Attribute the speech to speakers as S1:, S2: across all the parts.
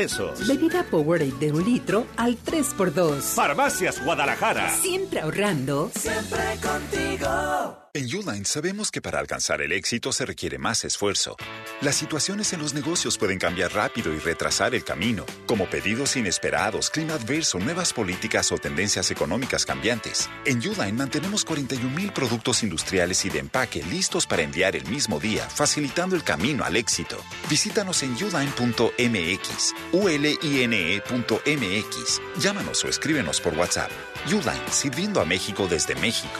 S1: pesos.
S2: Bebida Powerade de 1 litro al 3x2.
S1: Farmacias Guadalajara.
S2: Siempre ahorrando.
S3: Siempre contigo.
S4: En Uline sabemos que para alcanzar el éxito se requiere más esfuerzo. Las situaciones en los negocios pueden cambiar rápido y retrasar el camino, como pedidos inesperados, clima adverso, nuevas políticas o tendencias económicas cambiantes. En Uline mantenemos 41,000 productos industriales y de empaque listos para enviar el mismo día, facilitando el camino al éxito. Visítanos en uline.mx, uline.mx. Llámanos o escríbenos por WhatsApp. Uline, sirviendo a México desde México.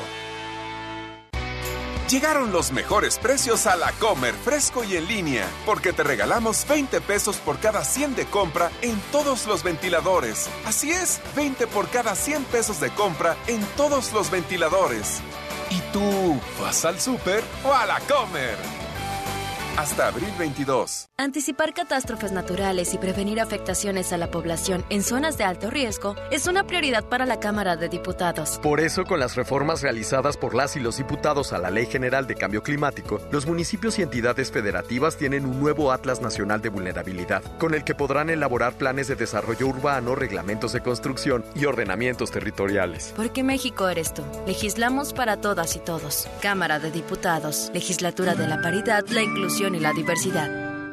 S5: Llegaron los mejores precios a La Comer, fresco y en línea, porque te regalamos 20 pesos por cada 100 de compra en todos los ventiladores. Así es, 20 por cada 100 pesos de compra en todos los ventiladores. ¿Y tú, vas al súper o a La Comer? Hasta abril 22.
S6: Anticipar catástrofes naturales y prevenir afectaciones a la población en zonas de alto riesgo es una prioridad para la Cámara de Diputados.
S7: Por eso, con las reformas realizadas por las y los diputados a la Ley General de Cambio Climático, los municipios y entidades federativas tienen un nuevo Atlas Nacional de Vulnerabilidad, con el que podrán elaborar planes de desarrollo urbano, reglamentos de construcción y ordenamientos territoriales.
S6: Porque México eres tú. Legislamos para todas y todos. Cámara de Diputados, Legislatura de la Paridad, la Inclusión y la Diversidad.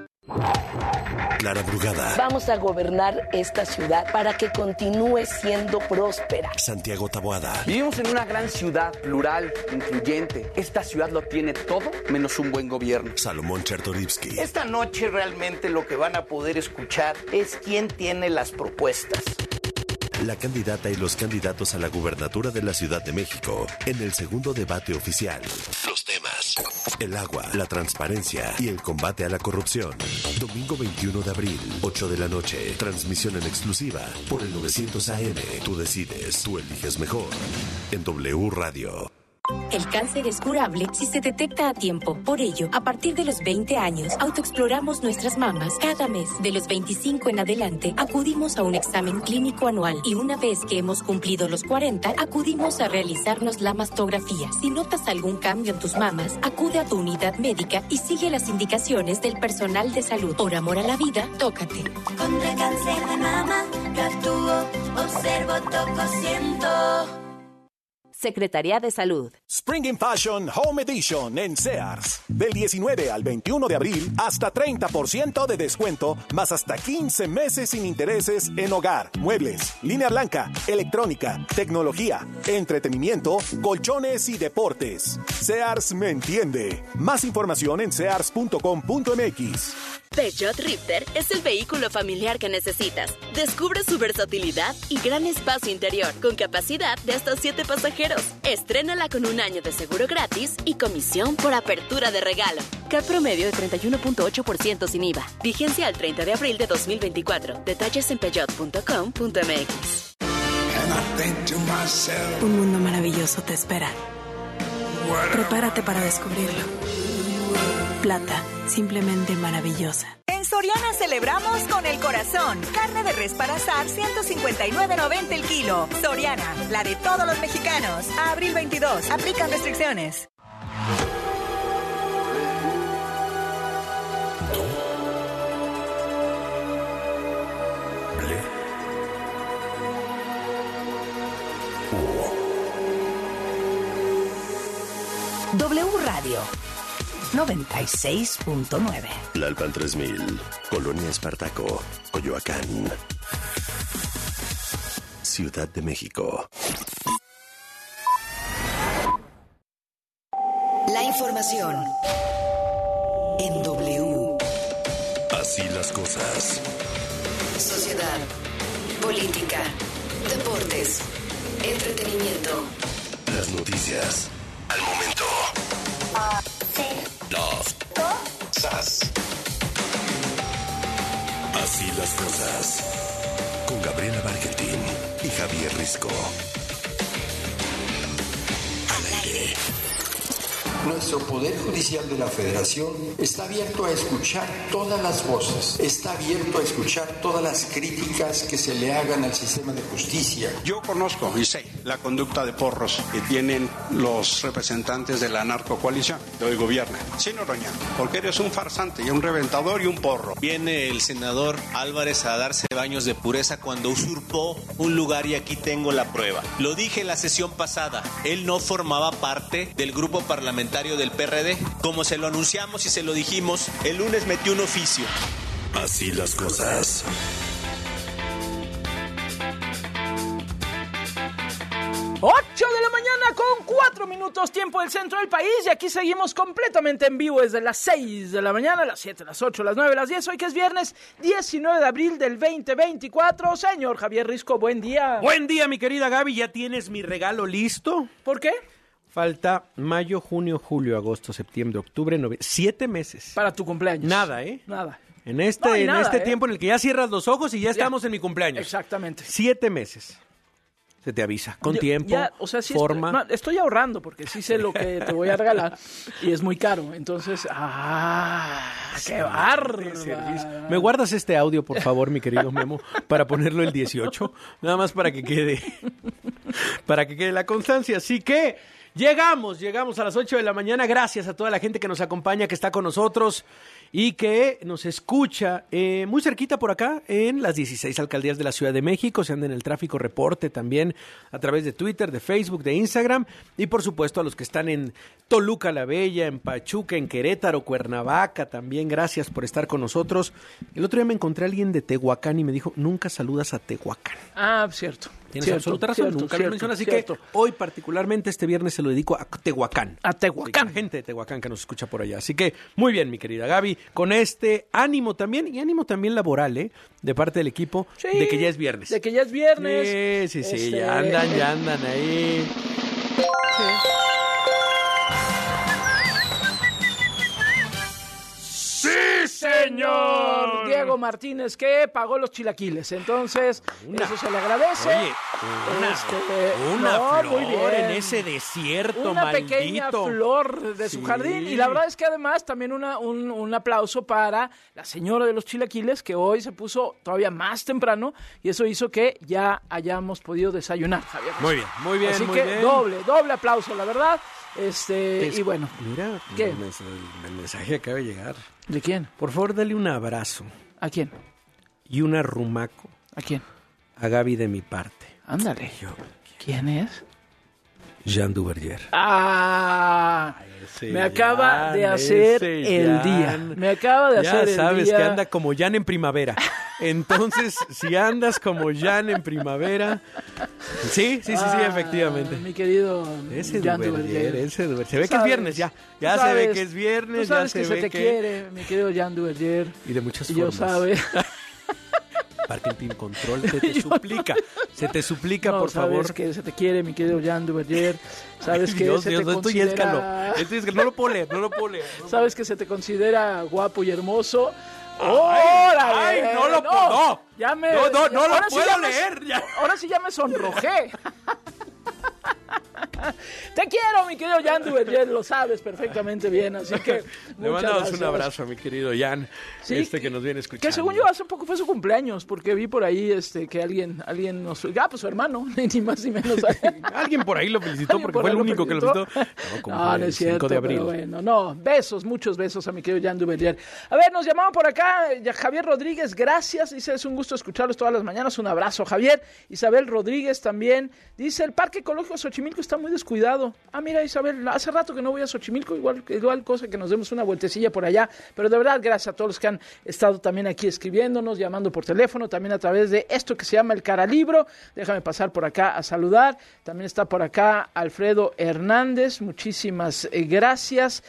S8: Clara Brugada.
S9: Vamos a gobernar esta ciudad para que continúe siendo próspera.
S8: Santiago Taboada.
S10: Vivimos en una gran ciudad, plural, incluyente. Esta ciudad lo tiene todo menos un buen gobierno.
S8: Salomón Chertorivsky.
S11: Esta noche realmente lo que van a poder escuchar es quién tiene las propuestas.
S8: La candidata y los candidatos a la gubernatura de la Ciudad de México en el segundo debate oficial. Los temas: el agua, la transparencia y el combate a la corrupción. Domingo 21 de abril, 8 de la noche. Transmisión en exclusiva por el 900 AM. Tú decides, tú eliges mejor. En W Radio.
S12: El cáncer es curable si se detecta a tiempo. Por ello, a partir de los 20 años, autoexploramos nuestras mamas cada mes. De los 25 en adelante, acudimos a un examen clínico anual. Y una vez que hemos cumplido los 40, acudimos a realizarnos la mastografía. Si notas algún cambio en tus mamas, acude a tu unidad médica y sigue las indicaciones del personal de salud. Por amor a la vida, tócate.
S3: Contra el cáncer de mama, yo actúo, observo, toco, siento.
S13: Secretaría de Salud.
S14: Spring in Fashion Home Edition en Sears. Del 19 al 21 de abril, hasta 30% de descuento, más hasta 15 meses sin intereses en hogar, muebles, línea blanca, electrónica, tecnología, entretenimiento, colchones y deportes. Sears me entiende. Más información en sears.com.mx.
S15: Peugeot Rifter es el vehículo familiar que necesitas. Descubre su versatilidad y gran espacio interior, con capacidad de hasta 7 pasajeros. Estrénala con un año de seguro gratis y comisión por apertura de regalo. CAT promedio de 31.8% sin IVA. Vigencia al 30 de abril de 2024. Detalles en peugeot.com.mx.
S16: Un mundo maravilloso te espera. Prepárate para descubrirlo. Plata, simplemente maravillosa.
S17: En Soriana celebramos con el corazón. Carne de res para asar, 159.90 el kilo. Soriana, la de todos los mexicanos. A abril 22, aplican restricciones.
S18: W Radio 96.9.
S8: Tlalpan 3000, Colonia Espartaco, Coyoacán, Ciudad de México.
S18: La información en W.
S8: Así las cosas.
S18: Sociedad, política, deportes, entretenimiento.
S8: Las noticias al momento. Así las cosas. Con Gabriela Bargentín y Javier Risco. Al aire.
S19: Nuestro Poder Judicial de la Federación está abierto a escuchar todas las voces, está abierto a escuchar todas las críticas que se le hagan al sistema de justicia.
S20: Yo conozco y sé la conducta de porros que tienen los representantes de la narcocoalición de hoy gobierna. Sí, Noroña, porque eres un farsante y un reventador y un porro.
S21: Viene el senador Álvarez a darse baños de pureza cuando usurpó un lugar y aquí tengo la prueba. Lo dije en la sesión pasada, él no formaba parte del grupo parlamentario del PRD. Como se lo anunciamos y se lo dijimos, el lunes metió un oficio.
S8: Así las cosas.
S22: 8 de la mañana con 4 minutos, tiempo del centro del país, y aquí seguimos completamente en vivo desde las 6 de la mañana, las 7, las 8, las 9, las 10, hoy que es viernes 19 de abril del 2024. Señor Javier Risco, buen día.
S23: Buen día, mi querida Gaby, ¿ya tienes mi regalo listo?
S22: ¿Por qué?
S23: Falta mayo, junio, julio, agosto, septiembre, octubre, noviembre, 7 meses.
S22: Para tu cumpleaños.
S23: Nada, ¿eh?
S22: Nada.
S23: En este tiempo en el que ya cierras los ojos y ya estamos en mi cumpleaños.
S22: Exactamente.
S23: 7 meses. Se te avisa, con tiempo,
S22: sí
S23: forma.
S22: Estoy ahorrando porque sí sé lo que te voy a regalar y es muy caro. Entonces, ¡qué bárbaro!
S23: ¿Me guardas este audio, por favor, mi querido Memo, para ponerlo el 18? Nada más para que quede la constancia. Así que llegamos a las 8 de la mañana. Gracias a toda la gente que nos acompaña, que está con nosotros y que nos escucha muy cerquita por acá en las 16 alcaldías de la Ciudad de México. Se anda en el tráfico, reporte también a través de Twitter, de Facebook, de Instagram, y por supuesto a los que están en Toluca la Bella, en Pachuca, en Querétaro, Cuernavaca también. Gracias por estar con nosotros. El otro día me encontré a alguien de Tehuacán y me dijo, nunca saludas a Tehuacán.
S22: Cierto.
S23: Tienes absoluta razón, nunca lo mencionas, así que hoy particularmente este viernes se lo dedico a Tehuacán.
S22: A Tehuacán.
S23: Sí, gente de Tehuacán que nos escucha por allá. Así que muy bien, mi querida Gaby, con este ánimo también, y ánimo también laboral, de parte del equipo, de que ya es viernes.
S22: De que ya es viernes.
S23: Sí, ya andan ahí. Sí.
S22: ¡Sí, señor! Diego Martínez, que pagó los chilaquiles. Entonces, eso se le agradece.
S23: Oye, una flor en ese desierto
S22: una
S23: maldito.
S22: Pequeña flor de su jardín. Y la verdad es que además también un aplauso para la señora de los chilaquiles, que hoy se puso todavía más temprano y eso hizo que ya hayamos podido desayunar, Javier.
S23: Muy bien.
S22: Así que
S23: bien.
S22: doble aplauso, la verdad. Y bueno.
S23: Mira,
S22: ¿qué?
S23: El mensaje acaba de llegar.
S22: ¿De quién?
S23: Por favor, dale un abrazo.
S22: ¿A quién?
S23: Y un arrumaco.
S22: ¿A quién?
S23: A Gaby de mi parte.
S22: Ándale. ¿Quién es?
S23: Jean Duverger.
S22: Me acaba de hacer el día. Me acaba de hacer el día.
S23: Ya sabes que anda como Jan en primavera. Entonces, si andas como Jan en primavera... Sí, efectivamente.
S22: Mi querido Jean Duverger.
S23: Se ve que es viernes ya. Ya se ve que es viernes.
S22: Tú sabes que se te quiere, mi querido Jean Duverger.
S23: Y de muchas
S22: formas.
S23: Yo sabes. Parking Control, se te suplica, por favor.
S22: Sabes que se te quiere, mi querido Jean Duverger. Sabes que se te considera...
S23: No lo puedo leer.
S22: Sabes que se te considera guapo y hermoso.
S23: ¡Órale! ¡Ay, no lo puedo! No lo puedo leer.
S22: Ahora sí ya me sonrojé. Te quiero, mi querido Jean Duverger, lo sabes perfectamente bien, así que
S23: le mandamos un abrazo a mi querido Jan, que nos viene escuchando.
S22: Que según yo hace poco fue su cumpleaños, porque vi por ahí que alguien nos... pues su hermano, ni más ni menos.
S23: Alguien por ahí lo felicitó, porque fue el único que lo felicitó.
S22: No es cierto,
S23: 5 de abril.
S22: Pero bueno, muchos besos a mi querido Jean Duverger. A ver, nos llamaban por acá, Javier Rodríguez, gracias, dice, es un gusto escucharlos todas las mañanas, un abrazo, Javier. Isabel Rodríguez también, dice, el Parque Ecológico Xochimilco está muy descuidado. Mira, Isabel, hace rato que no voy a Xochimilco, igual cosa que nos demos una vueltecilla por allá, pero de verdad, gracias a todos los que han estado también aquí escribiéndonos, llamando por teléfono, también a través de esto que se llama el Caralibro. Déjame pasar por acá a saludar. También está por acá Alfredo Hernández, muchísimas gracias.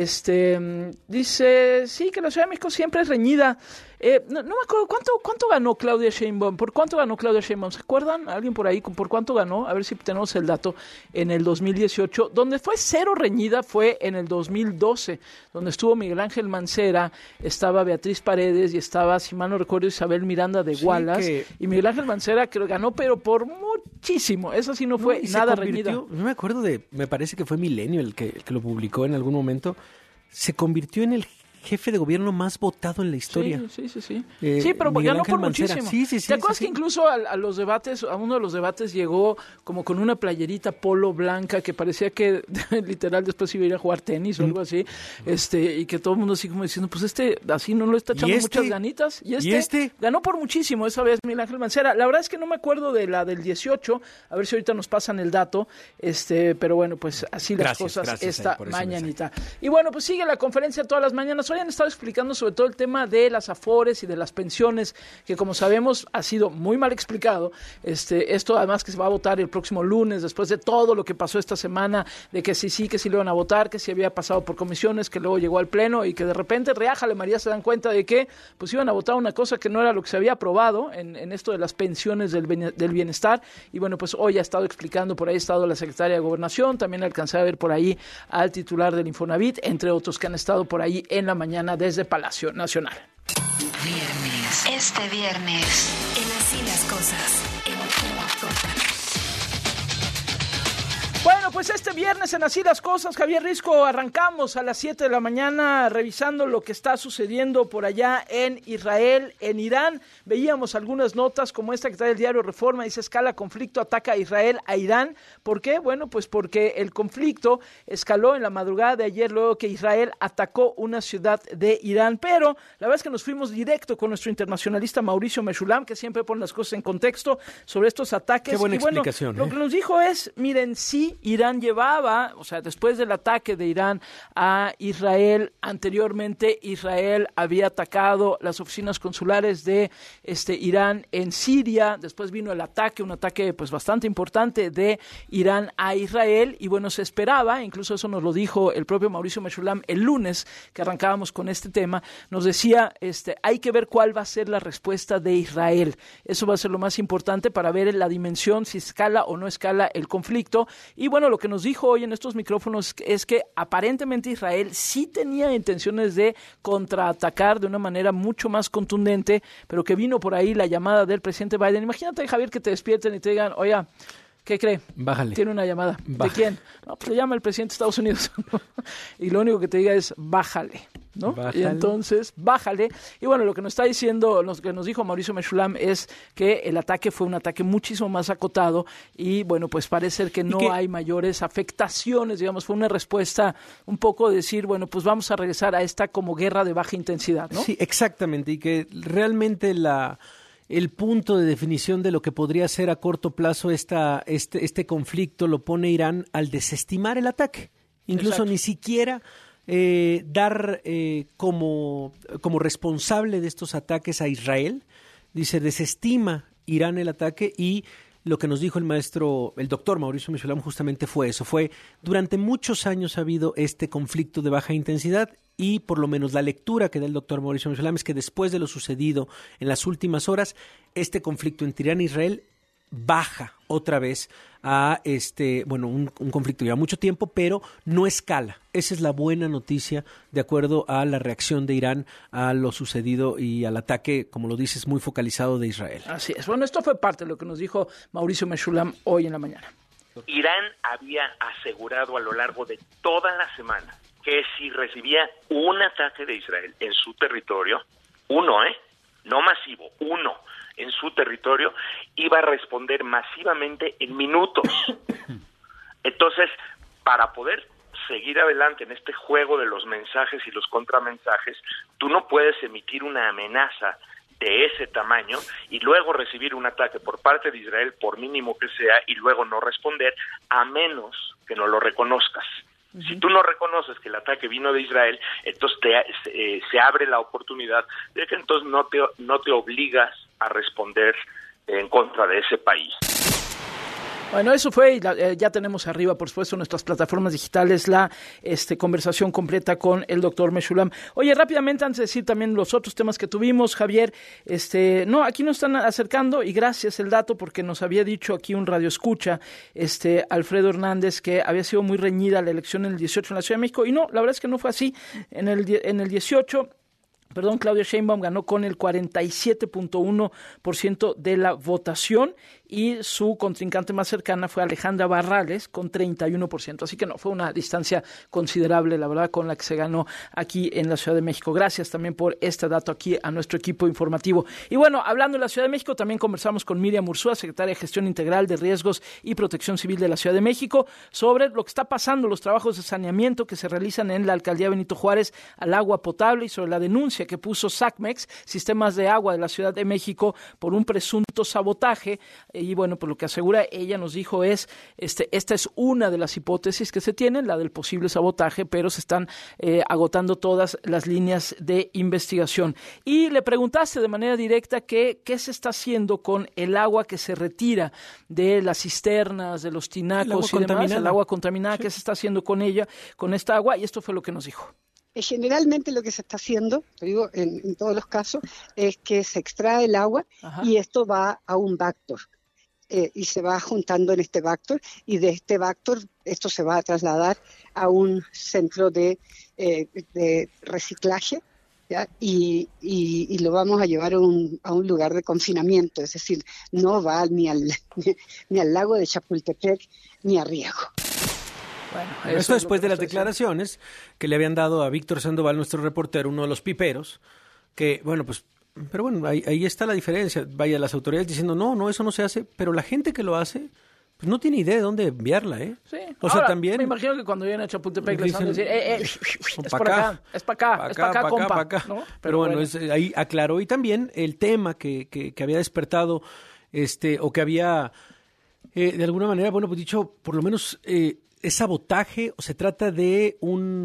S22: Dice, sí, que la Ciudad de México siempre es reñida. No me acuerdo, ¿cuánto ganó Claudia Sheinbaum? ¿Por cuánto ganó Claudia Sheinbaum? ¿Se acuerdan? ¿Alguien por ahí? ¿Por cuánto ganó? A ver si tenemos el dato. En el 2018, donde fue cero reñida fue en el 2012, donde estuvo Miguel Ángel Mancera, estaba Beatriz Paredes y estaba, si mal no recuerdo, Isabel Miranda de Wallace. Y Miguel Ángel Mancera creo que ganó, pero por muchísimo. Esa sí no fue nada reñida.
S23: No me acuerdo me parece que fue Milenio el que lo publicó en algún momento. Se convirtió en el jefe de gobierno más votado en la historia.
S22: Sí. Sí, pero ganó por muchísimo.
S23: Sí.
S22: ¿Te acuerdas que incluso a los debates, a uno de los debates llegó como con una playerita polo blanca que parecía que literal después iba a ir a jugar tenis o algo así, y que todo el mundo así como diciendo, pues así no lo está echando muchas ganitas. Y este ganó por muchísimo esa vez, Miguel Ángel Mancera. La verdad es que no me acuerdo de la del 18, a ver si ahorita nos pasan el dato, pero bueno, pues así las cosas esta mañanita. Y bueno, pues sigue la conferencia todas las mañanas. Hoy han estado explicando sobre todo el tema de las afores y de las pensiones, que como sabemos ha sido muy mal explicado. Esto además que se va a votar el próximo lunes, después de todo lo que pasó esta semana, de que sí lo iban a votar, que sí había pasado por comisiones, que luego llegó al pleno y que de repente reájale María se dan cuenta de que pues iban a votar una cosa que no era lo que se había aprobado en esto de las pensiones del bienestar. Y bueno, pues hoy ha estado explicando, por ahí ha estado la secretaria de Gobernación, también alcancé a ver por ahí al titular del Infonavit, entre otros que han estado por ahí en la mañana desde Palacio Nacional.
S18: Este viernes, en Así las Cosas.
S22: Bueno, pues este viernes en Así las Cosas, Javier Risco, arrancamos a las 7 de la mañana revisando lo que está sucediendo por allá en Israel, en Irán. Veíamos algunas notas como esta que trae el diario Reforma, dice escala conflicto, ataca a Israel a Irán. ¿Por qué? Bueno, pues porque el conflicto escaló en la madrugada de ayer luego que Israel atacó una ciudad de Irán. Pero la verdad es que nos fuimos directo con nuestro internacionalista Mauricio Meshulam, que siempre pone las cosas en contexto sobre estos ataques.
S23: Qué buena explicación.
S22: Lo que nos dijo es, miren, sí, Irán llevaba, o sea, después del ataque de Irán a Israel, anteriormente Israel había atacado las oficinas consulares de Irán en Siria, después vino el ataque, un ataque pues bastante importante de Irán a Israel, y bueno, se esperaba, incluso eso nos lo dijo el propio Mauricio Meshulam el lunes que arrancábamos con este tema, nos decía, hay que ver cuál va a ser la respuesta de Israel, eso va a ser lo más importante para ver la dimensión, si escala o no escala el conflicto. Y bueno, lo que nos dijo hoy en estos micrófonos es que aparentemente Israel sí tenía intenciones de contraatacar de una manera mucho más contundente, pero que vino por ahí la llamada del presidente Biden. Imagínate, Javier, que te despierten y te digan, oye, ¿qué cree?
S23: Bájale.
S22: Tiene una llamada. ¿De quién? No, pues le llama el presidente de Estados Unidos. Y lo único que te diga es, bájale, ¿no? Bájale. Y entonces, bájale. Y bueno, lo que nos está diciendo, lo que nos dijo Mauricio Meshulam es que el ataque fue un ataque muchísimo más acotado y bueno, pues parece ser que no hay mayores afectaciones, digamos, fue una respuesta un poco de decir, bueno, pues vamos a regresar a esta como guerra de baja intensidad, ¿no?
S23: Sí, exactamente, y que realmente el punto de definición de lo que podría ser a corto plazo este conflicto lo pone Irán al desestimar el ataque. Incluso Exacto. Ni siquiera dar como responsable de estos ataques a Israel. Dice, desestima Irán el ataque y lo que nos dijo el doctor Mauricio Meshulam justamente fue eso. Durante muchos años ha habido este conflicto de baja intensidad y por lo menos la lectura que da el doctor Mauricio Meshulam es que después de lo sucedido en las últimas horas, este conflicto entre Irán e Israel baja otra vez a un conflicto lleva mucho tiempo, pero no escala. Esa es la buena noticia de acuerdo a la reacción de Irán a lo sucedido y al ataque, como lo dices, muy focalizado de Israel.
S22: Así es. Bueno, esto fue parte de lo que nos dijo Mauricio Meshulam hoy en la mañana.
S1: Irán había asegurado a lo largo de toda la semana que si recibía un ataque de Israel en su territorio, no masivo, en su territorio, iba a responder masivamente en minutos. Entonces, para poder seguir adelante en este juego de los mensajes y los contramensajes, tú no puedes emitir una amenaza de ese tamaño y luego recibir un ataque por parte de Israel, por mínimo que sea, y luego no responder, a menos que no lo reconozcas. Si tú no reconoces que el ataque vino de Israel, entonces se abre la oportunidad de que entonces no te obligas a responder en contra de ese país.
S22: Bueno, eso fue, y ya tenemos arriba, por supuesto, en nuestras plataformas digitales la conversación completa con el doctor Meshulam. Oye, rápidamente, antes de decir también los otros temas que tuvimos, Javier, aquí nos están acercando, y gracias el dato, porque nos había dicho aquí un radioescucha, Alfredo Hernández, que había sido muy reñida la elección en el 18 en la Ciudad de México, y no, la verdad es que no fue así. En el 18... Claudia Sheinbaum ganó con el 47.1% de la votación y su contrincante más cercana fue Alejandra Barrales con 31%. Así que no, fue una distancia considerable, la verdad, con la que se ganó aquí en la Ciudad de México. Gracias también por este dato aquí a nuestro equipo informativo. Y bueno, hablando de la Ciudad de México, también conversamos con Miriam Urzúa, secretaria de Gestión Integral de Riesgos y Protección Civil de la Ciudad de México, sobre lo que está pasando, los trabajos de saneamiento que se realizan en la Alcaldía Benito Juárez al agua potable y sobre la denuncia que puso SACMEX, Sistemas de Agua de la Ciudad de México, por un presunto sabotaje. Y bueno, pues lo que asegura ella, nos dijo, es esta es una de las hipótesis que se tienen, la del posible sabotaje, pero se están agotando todas las líneas de investigación. Y le preguntaste de manera directa qué se está haciendo con el agua que se retira de las cisternas, de los tinacos y demás, el agua contaminada, sí. ¿Qué se está haciendo con ella, con esta agua? Y esto fue lo que nos dijo.
S2: Generalmente lo que se está haciendo, te digo, en todos los casos, es que se extrae el agua. Ajá. Y esto va a un Vactor. Y se va juntando en este Vactor, y de este Vactor esto se va a trasladar a un centro de reciclaje, ¿ya? Y lo vamos a llevar a un lugar de confinamiento, es decir, no va ni al lago de Chapultepec ni a riego.
S23: Bueno, esto después de las declaraciones que le habían dado a Víctor Sandoval, nuestro reportero, uno de los piperos, que, bueno, pues, pero bueno, ahí está la diferencia. Vaya, las autoridades diciendo, no, eso no se hace, pero la gente que lo hace, pues no tiene idea de dónde enviarla, ¿eh?
S22: Sí.
S23: O sea, también...
S22: Me imagino que cuando vienen a Chapultepec les van a decir, es por acá, es para acá, compa. ¿No?
S23: Pero bueno, ahí aclaró. Y también el tema que había despertado, o que había, de alguna manera, bueno, pues dicho, por lo menos... ¿Es sabotaje o se trata de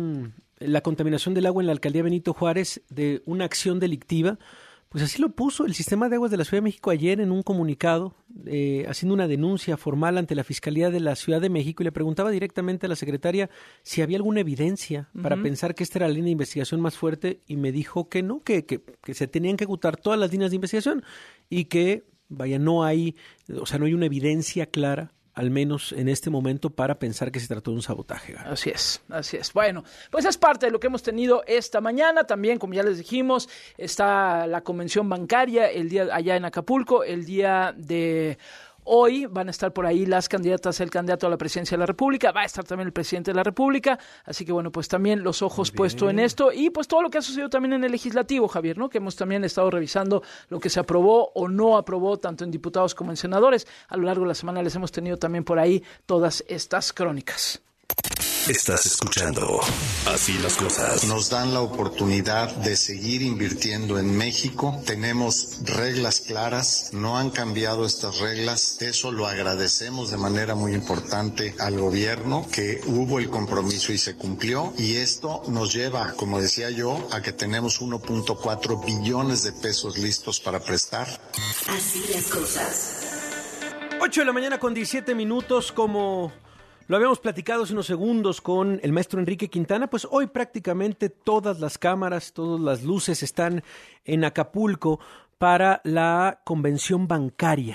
S23: la contaminación del agua en la Alcaldía Benito Juárez, de una acción delictiva? Pues así lo puso el Sistema de Aguas de la Ciudad de México ayer en un comunicado, haciendo una denuncia formal ante la Fiscalía de la Ciudad de México, y le preguntaba directamente a la secretaria si había alguna evidencia para pensar que esta era la línea de investigación más fuerte, y me dijo que no, que se tenían que agotar todas las líneas de investigación y que, vaya, no hay una evidencia clara, al menos en este momento, para pensar que se trató de un sabotaje.
S22: Así es. Bueno, pues es parte de lo que hemos tenido esta mañana. También, como ya les dijimos, está la convención bancaria el día allá en Acapulco, el día de... Hoy van a estar por ahí las candidatas, el candidato a la presidencia de la República, va a estar también el presidente de la República, así que bueno, pues también los ojos puestos en esto, y pues todo lo que ha sucedido también en el legislativo, Javier, ¿no? Que hemos también estado revisando lo que se aprobó o no aprobó, tanto en diputados como en senadores. A lo largo de la semana les hemos tenido también por ahí todas estas crónicas.
S8: Estás escuchando Así las Cosas.
S4: Nos dan la oportunidad de seguir invirtiendo en México. Tenemos reglas claras, no han cambiado estas reglas. Eso lo agradecemos de manera muy importante al gobierno, que hubo el compromiso y se cumplió. Y esto nos lleva, como decía yo, a que tenemos 1.4 billones de pesos listos para prestar.
S3: Así las cosas.
S23: 8 de la mañana con 17 minutos, como... Lo habíamos platicado hace unos segundos con el maestro Enrique Quintana, pues hoy prácticamente todas las cámaras, todas las luces están en Acapulco para la convención bancaria.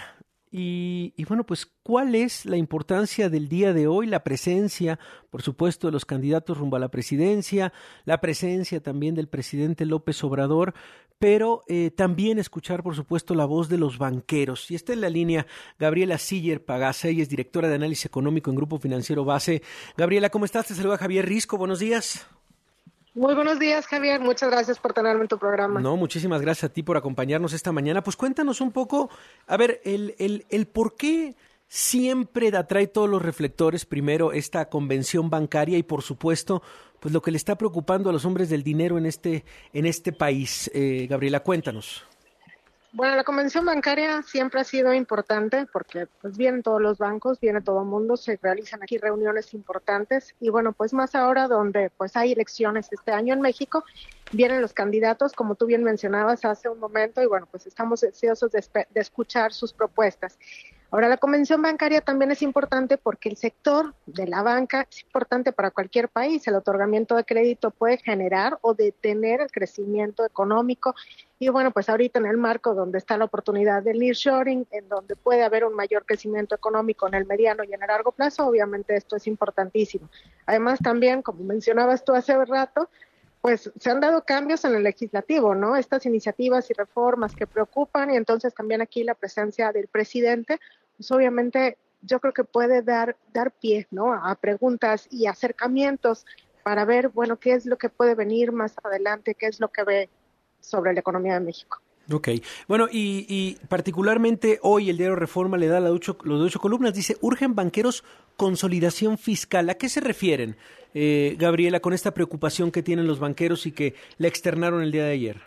S23: Y bueno, pues, ¿cuál es la importancia del día de hoy? La presencia, por supuesto, de los candidatos rumbo a la presidencia, la presencia también del presidente López Obrador, pero también escuchar, por supuesto, la voz de los banqueros. Y está en la línea Gabriela Siller Pagasa, ella es directora de análisis económico en Grupo Financiero Base. Gabriela, ¿cómo estás? Te saluda Javier Risco, buenos días.
S5: Muy buenos días, Javier. Muchas gracias por tenerme en tu programa.
S23: No, muchísimas gracias a ti por acompañarnos esta mañana. Pues cuéntanos un poco, a ver, el por qué siempre atrae todos los reflectores, primero esta convención bancaria y, por supuesto, pues lo que le está preocupando a los hombres del dinero en este país. Gabriela, cuéntanos.
S5: Bueno, la convención bancaria siempre ha sido importante porque pues vienen todos los bancos, viene todo el mundo, se realizan aquí reuniones importantes y bueno, pues más ahora donde pues hay elecciones este año en México, vienen los candidatos, como tú bien mencionabas hace un momento, y bueno, pues estamos deseosos de escuchar sus propuestas. Ahora, la convención bancaria también es importante porque el sector de la banca es importante para cualquier país. El otorgamiento de crédito puede generar o detener el crecimiento económico. Y bueno, pues ahorita en el marco donde está la oportunidad del nearshoring, en donde puede haber un mayor crecimiento económico en el mediano y en el largo plazo, obviamente esto es importantísimo. Además también, como mencionabas tú hace rato, pues se han dado cambios en el legislativo, ¿no? Estas iniciativas y reformas que preocupan, y entonces también aquí la presencia del presidente, pues obviamente yo creo que puede dar pie, ¿no? A preguntas y acercamientos para ver, bueno, qué es lo que puede venir más adelante, qué es lo que ve sobre la economía de México.
S23: Ok, bueno, y particularmente hoy el diario Reforma le da los 8 columnas, dice, urgen banqueros consolidación fiscal. ¿A qué se refieren, Gabriela, con esta preocupación que tienen los banqueros y que la externaron el día de ayer?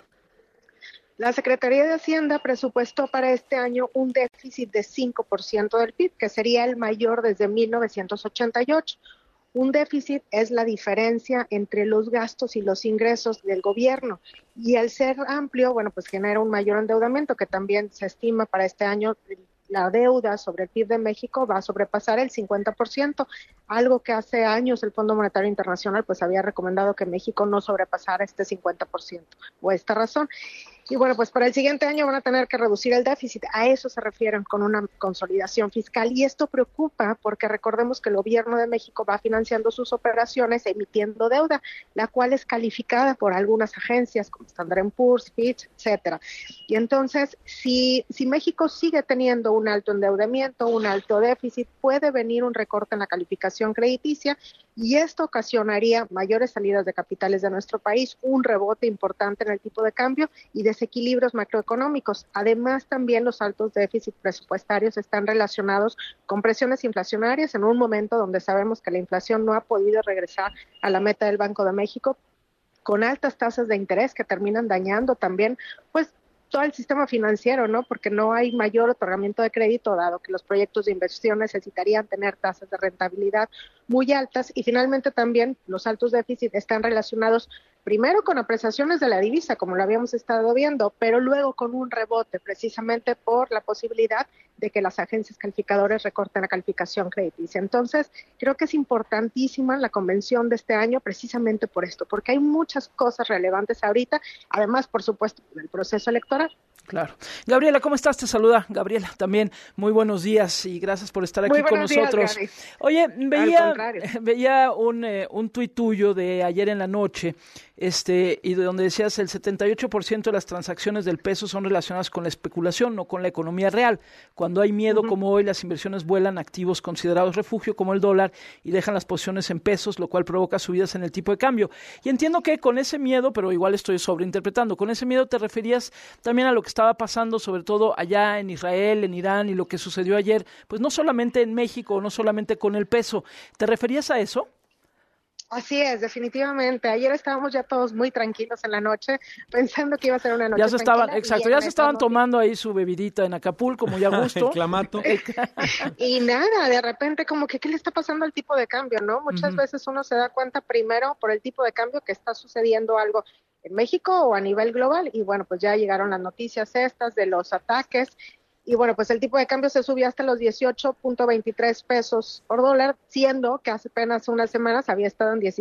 S5: La Secretaría de Hacienda presupuestó para este año un déficit de 5% del PIB, que sería el mayor desde 1988. Un déficit es la diferencia entre los gastos y los ingresos del gobierno, y al ser amplio, bueno, pues genera un mayor endeudamiento, que también se estima para este año la deuda sobre el PIB de México va a sobrepasar el 50%, algo que hace años el Fondo Monetario Internacional pues había recomendado que México no sobrepasara este 50%, o esta razón. Y bueno, pues para el siguiente año van a tener que reducir el déficit. A eso se refieren con una consolidación fiscal. Y esto preocupa porque recordemos que el gobierno de México va financiando sus operaciones emitiendo deuda, la cual es calificada por algunas agencias como Standard & Poor's, Fitch, etcétera. Y entonces, si México sigue teniendo un alto endeudamiento, un alto déficit, puede venir un recorte en la calificación crediticia, y esto ocasionaría mayores salidas de capitales de nuestro país, un rebote importante en el tipo de cambio y desequilibrios macroeconómicos. Además, también los altos déficits presupuestarios están relacionados con presiones inflacionarias en un momento donde sabemos que la inflación no ha podido regresar a la meta del Banco de México, con altas tasas de interés que terminan dañando también, pues, todo el sistema financiero, ¿no? Porque no hay mayor otorgamiento de crédito, dado que los proyectos de inversión necesitarían tener tasas de rentabilidad muy altas, y finalmente también los altos déficits están relacionados primero con apreciaciones de la divisa, como lo habíamos estado viendo, pero luego con un rebote, precisamente por la posibilidad de que las agencias calificadoras recorten la calificación crediticia. Entonces, creo que es importantísima la convención de este año precisamente por esto, porque hay muchas cosas relevantes ahorita, además, por supuesto, del proceso electoral.
S22: Claro. Gabriela, ¿cómo estás? Te saluda Gabriela tamy muy buenos días y gracias por estar aquí con nosotros. Días, Oye, veía un tuit tuyo de ayer en la noche, y donde decías el 78% de las transacciones del peso son relacionadas con la especulación, no con la economía real. Cuando hay miedo como hoy, las inversiones vuelan activos considerados refugio como el dólar y dejan las posiciones en pesos, lo cual provoca subidas en el tipo de cambio. Y entiendo que con ese miedo, pero igual estoy sobreinterpretando, con ese miedo te referías también a lo que estaba pasando, sobre todo allá en Israel, en Irán, y lo que sucedió ayer, pues no solamente en México, no solamente con el peso. ¿Te referías a eso?
S5: Así es, definitivamente. Ayer estábamos ya todos muy tranquilos en la noche, pensando que iba a ser una noche
S22: ya se estaban tomando ahí su bebidita en Acapulco, muy a gusto.
S23: El clamato.
S5: Y nada, de repente como que, ¿qué le está pasando al tipo de cambio, no? Muchas veces uno se da cuenta primero por el tipo de cambio que está sucediendo algo en México o a nivel global, y bueno, pues ya llegaron las noticias estas de los ataques. Y bueno, pues el tipo de cambio se subió hasta los 18.23 pesos por dólar, siendo que hace apenas unas semanas había estado en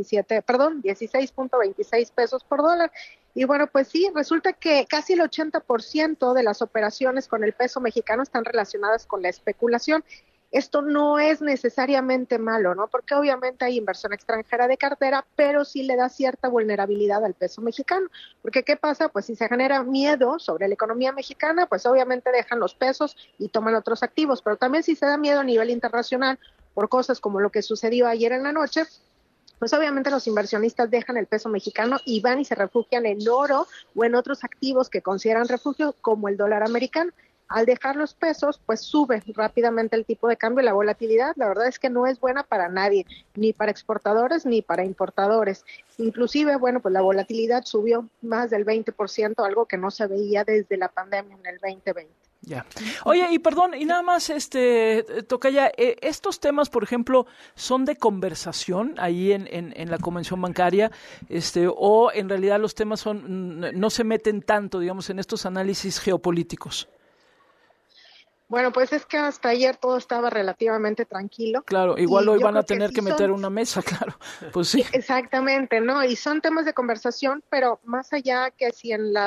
S5: 16.26 pesos por dólar. Y bueno, pues sí, resulta que casi el 80% de las operaciones con el peso mexicano están relacionadas con la especulación. Esto no es necesariamente malo, ¿no? Porque obviamente hay inversión extranjera de cartera, pero sí le da cierta vulnerabilidad al peso mexicano. Porque ¿qué pasa? Pues si se genera miedo sobre la economía mexicana, pues obviamente dejan los pesos y toman otros activos. Pero también si se da miedo a nivel internacional por cosas como lo que sucedió ayer en la noche, pues obviamente los inversionistas dejan el peso mexicano y van y se refugian en oro o en otros activos que consideran refugio, como el dólar americano. Al dejar los pesos, pues sube rápidamente el tipo de cambio y la volatilidad. La verdad es que no es buena para nadie, ni para exportadores ni para importadores. Inclusive, bueno, pues la volatilidad subió más del 20%, algo que no se veía desde la pandemia en el 2020.
S22: Ya. Oye, y perdón, y nada más, Tocaya, estos temas, por ejemplo, ¿son de conversación ahí en la convención bancaria? ¿O en realidad los temas no se meten tanto, digamos, en estos análisis geopolíticos?
S5: Bueno, pues es que hasta ayer todo estaba relativamente tranquilo.
S22: Claro, igual hoy van a tener que meter una mesa, claro. Pues sí.
S5: Exactamente, ¿no? Y son temas de conversación, pero más allá que si en las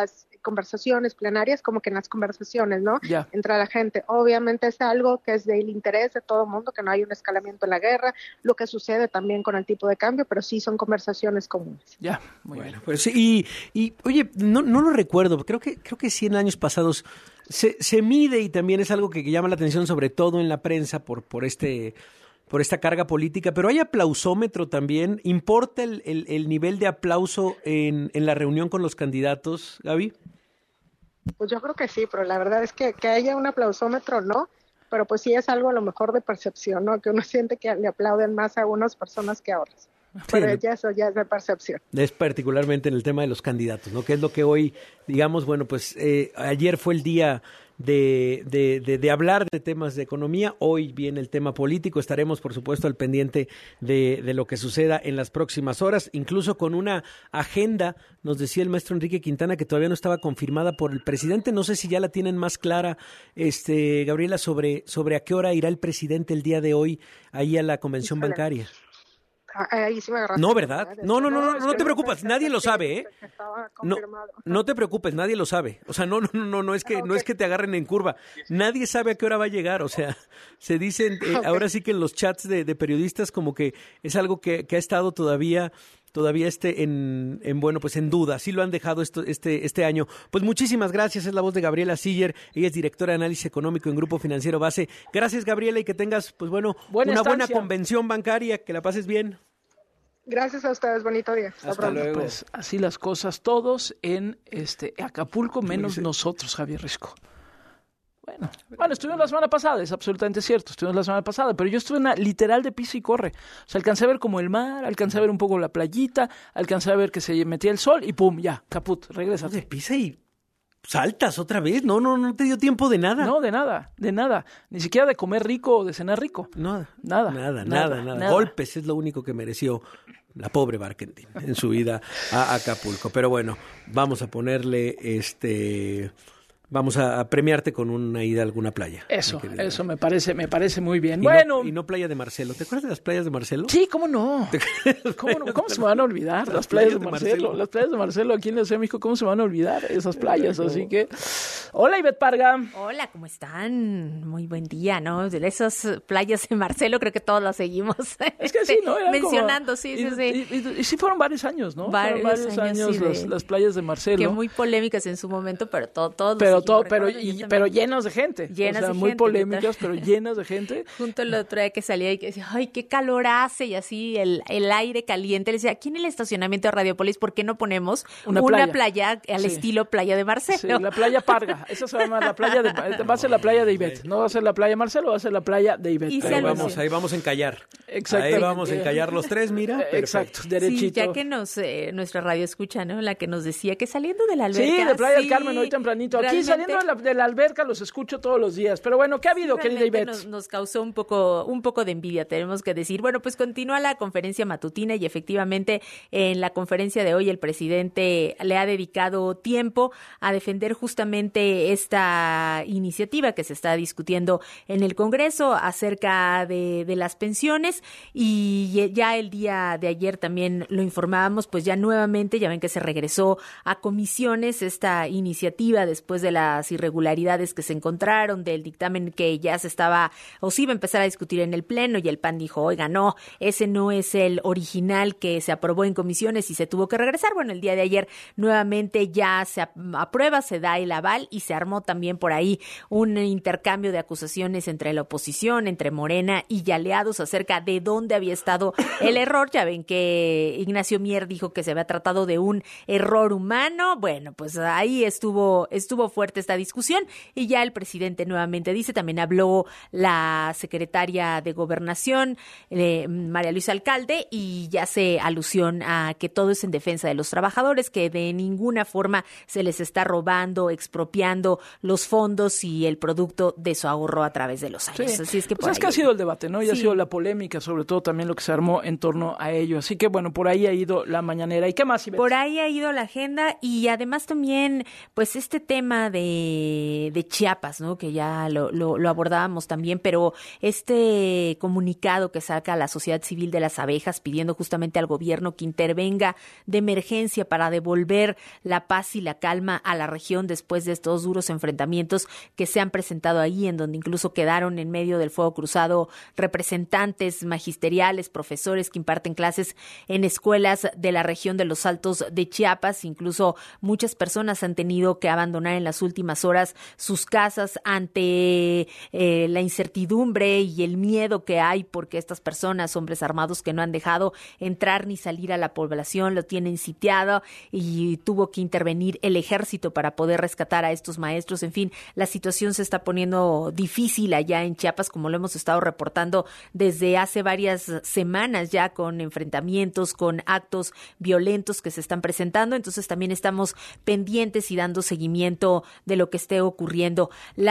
S5: conversaciones plenarias, como que en las conversaciones, ¿no?
S22: Ya.
S5: Entre la gente. Obviamente es algo que es del interés de todo el mundo, que no hay un escalamiento en la guerra, lo que sucede también con el tipo de cambio, pero sí son conversaciones comunes.
S22: Ya, muy bien.
S23: Pues sí, y oye, no lo recuerdo, creo que sí en años pasados se mide, y también es algo que llama la atención, sobre todo en la prensa, por esta carga política, pero hay aplausómetro también. ¿Importa el nivel de aplauso en la reunión con los candidatos, Gaby?
S5: Pues yo creo que sí, pero la verdad es que haya un aplausómetro, no, pero pues sí es algo a lo mejor de percepción, ¿no? Que uno siente que le aplauden más a unas personas que a otras. Pero eso ya es de percepción.
S23: Es particularmente en el tema de los candidatos, ¿no? Que es lo que hoy, digamos, bueno, pues ayer fue el día de hablar de temas de economía. Hoy viene el tema político. Estaremos, por supuesto, al pendiente de lo que suceda en las próximas horas, incluso con una agenda, nos decía el maestro Enrique Quintana, que todavía no estaba confirmada por el presidente. No sé si ya la tienen más clara, Gabriela, sobre a qué hora irá el presidente el día de hoy ahí a la convención bancaria.
S5: Ahí sí me agarraste.
S23: No, ¿verdad? No te preocupes, nadie lo sabe, ¿eh? No te preocupes, nadie lo sabe. O sea, no es que te agarren en curva. Nadie sabe a qué hora va a llegar. O sea, se dicen ahora sí que en los chats de periodistas como que es algo que ha estado todavía en duda. Sí lo han dejado este año. Pues muchísimas gracias. Es la voz de Gabriela Siller. Ella es directora de análisis económico en Grupo Financiero Base. Gracias, Gabriela, y que tengas, una buena convención bancaria. Que la pases bien.
S5: Gracias a ustedes, bonito día.
S23: Hasta luego.
S22: Pues así las cosas, todos en Acapulco, menos nosotros, Javier Risco. Bueno, estuvimos la semana pasada, es absolutamente cierto, estuvimos la semana pasada, pero yo estuve literal de pisa y corre. O sea, alcancé a ver como el mar, alcancé a ver un poco la playita, alcancé a ver que se metía el sol y pum, ya, caput, regresa.
S23: De pisa y saltas otra vez, no te dio tiempo de nada.
S22: No, de nada, ni siquiera de comer rico o de cenar rico.
S23: Nada. Golpes es lo único que mereció la pobre Barkentin en su vida a Acapulco. Pero bueno, vamos a ponerle vamos a premiarte con una ida a alguna playa.
S22: Eso me parece muy bien.
S23: Y no playa de Marcelo. ¿Te acuerdas de las playas de Marcelo?
S22: Sí, ¿cómo no? ¿Cómo se me van a olvidar las playas de Marcelo? Las playas de Marcelo aquí en la Ciudad de México, ¿cómo se van a olvidar esas playas? Así que, hola, Ivette Parga.
S6: Hola, ¿cómo están? Muy buen día, ¿no? De esas playas de Marcelo creo que todos las seguimos.
S22: Es que sí, ¿no?
S6: Mencionando, sí.
S22: Y sí fueron varios años, ¿no?
S6: Varios años sí,
S22: las playas de Marcelo.
S6: Que muy polémicas en su momento, pero todos
S22: pero llenas de gente. Muy polémicas, pero llenas de gente.
S6: Junto el otro día que salía y que decía, ay, qué calor hace, y así el aire caliente. Le decía, aquí en el estacionamiento de Radiopolis, ¿por qué no ponemos una playa al estilo playa de Marcelo?
S22: Sí, la playa Parga. Esa se llama la playa va a ser la playa de Ivette. No va a ser la playa Marcelo, va a ser la playa de Ivette.
S23: Ahí vamos a encallar.
S22: Exacto.
S23: Ahí vamos a encallar los tres, mira.
S22: Exacto, derechito.
S6: Sí, ya que nuestra radio escucha, ¿no? La que nos decía que saliendo de la alberca.
S22: Sí, de Playa del Carmen, hoy tempranito. Aquí saliendo de la alberca los escucho todos los días. Pero bueno, ¿qué ha habido, querida Ivette?
S6: Nos causó un poco de envidia, tenemos que decir. Bueno, pues continúa la conferencia matutina y efectivamente en la conferencia de hoy el presidente le ha dedicado tiempo a defender justamente esta iniciativa que se está discutiendo en el Congreso acerca de las pensiones, y ya el día de ayer también lo informábamos, pues ya nuevamente, ya ven que se regresó a comisiones esta iniciativa después de las irregularidades que se encontraron del dictamen que ya se estaba o se iba a empezar a discutir en el Pleno, y el PAN dijo, oiga, no, ese no es el original que se aprobó en comisiones y se tuvo que regresar. Bueno, el día de ayer nuevamente ya se aprueba, se da el aval, y se armó también por ahí un intercambio de acusaciones entre la oposición, entre Morena y aliados acerca de dónde había estado el error. Ya ven que Ignacio Mier dijo que se había tratado de un error humano. Bueno, pues ahí estuvo fuerte esta discusión, y ya el presidente nuevamente dice, también habló la secretaria de Gobernación, María Luisa Alcalde, y ya hace alusión a que todo es en defensa de los trabajadores, que de ninguna forma se les está robando, expropiando los fondos y el producto de su ahorro a través de los años.
S22: Sí.
S6: Así es que
S22: pues que ha sido el debate, ¿no? Y ha sido la polémica, sobre todo también lo que se armó en torno a ello. Así que bueno, por ahí ha ido la mañanera. ¿Y qué más, Ivette?
S6: Por ahí ha ido la agenda, y además también, pues este tema de Chiapas, ¿no? Que ya lo abordábamos también, pero este comunicado que saca la sociedad civil de las abejas pidiendo justamente al gobierno que intervenga de emergencia para devolver la paz y la calma a la región después de estos duros enfrentamientos que se han presentado ahí, en donde incluso quedaron en medio del fuego cruzado representantes magisteriales, profesores que imparten clases en escuelas de la región de los Altos de Chiapas. Incluso muchas personas han tenido que abandonar en las últimas horas sus casas ante la incertidumbre y el miedo que hay porque estas personas, hombres armados que no han dejado entrar ni salir a la población, lo tienen sitiado y tuvo que intervenir el ejército para poder rescatar a estos maestros. En fin, la situación se está poniendo difícil allá en Chiapas, como lo hemos estado reportando desde hace varias semanas ya, con enfrentamientos, con actos violentos que se están presentando. Entonces también estamos pendientes y dando seguimiento de lo que esté ocurriendo.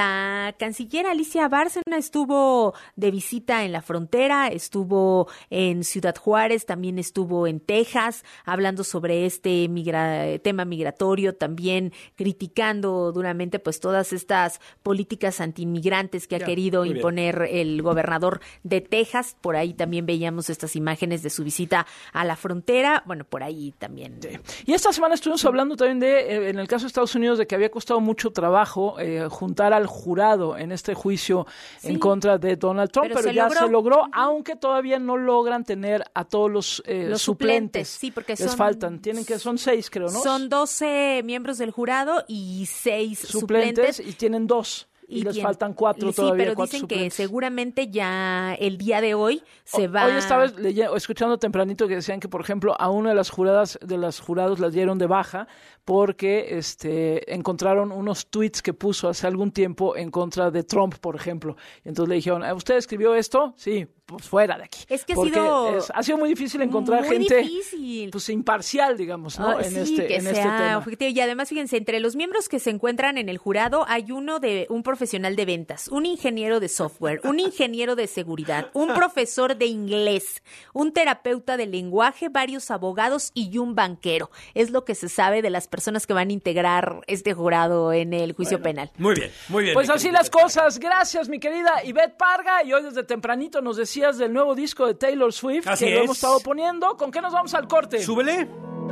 S6: La canciller Alicia Bárcena estuvo de visita en la frontera, estuvo en Ciudad Juárez, también estuvo en Texas, hablando sobre este tema migratorio, también criticando duramente pues todas estas políticas antiinmigrantes que ha querido imponer el gobernador de Texas. Por ahí también veíamos estas imágenes de su visita a la frontera. Bueno, por ahí también.
S22: Sí. Y esta semana estuvimos hablando también de, en el caso de Estados Unidos, de que había costado mucho trabajo juntar al jurado en este juicio en contra de Donald Trump, pero ya se logró, aunque todavía no logran tener a todos los suplentes.
S6: Sí, porque
S22: les faltan. Son 6, creo, ¿no?
S6: Son 12 miembros del jurado y 6 suplentes.
S22: Y tienen 2. Y les faltan 4 todavía.
S6: Sí, pero dicen
S22: suplentes.
S6: Que seguramente ya el día de hoy se va...
S22: Hoy estaba escuchando tempranito que decían que, por ejemplo, a una de las jurados las dieron de baja porque encontraron unos tweets que puso hace algún tiempo en contra de Trump, por ejemplo. Y entonces le dijeron, ¿usted escribió esto? Sí, pues fuera de aquí.
S6: Es que
S22: ha sido muy difícil encontrar gente pues imparcial, digamos, ¿no?
S6: En este tema. Objetivo. Y además, fíjense, entre los miembros que se encuentran en el jurado hay un profesional de ventas, un ingeniero de software, un ingeniero de seguridad, un profesor de inglés, un terapeuta de lenguaje, varios abogados y un banquero. Es lo que se sabe de las personas que van a integrar este jurado en el juicio penal.
S23: Muy bien, muy bien.
S22: Pues así las cosas. Gracias, mi querida Ivette Parga. Y hoy desde tempranito nos decías del nuevo disco de Taylor Swift,
S23: así
S22: que
S23: lo
S22: hemos estado poniendo. ¿Con qué nos vamos al corte?
S23: Súbele.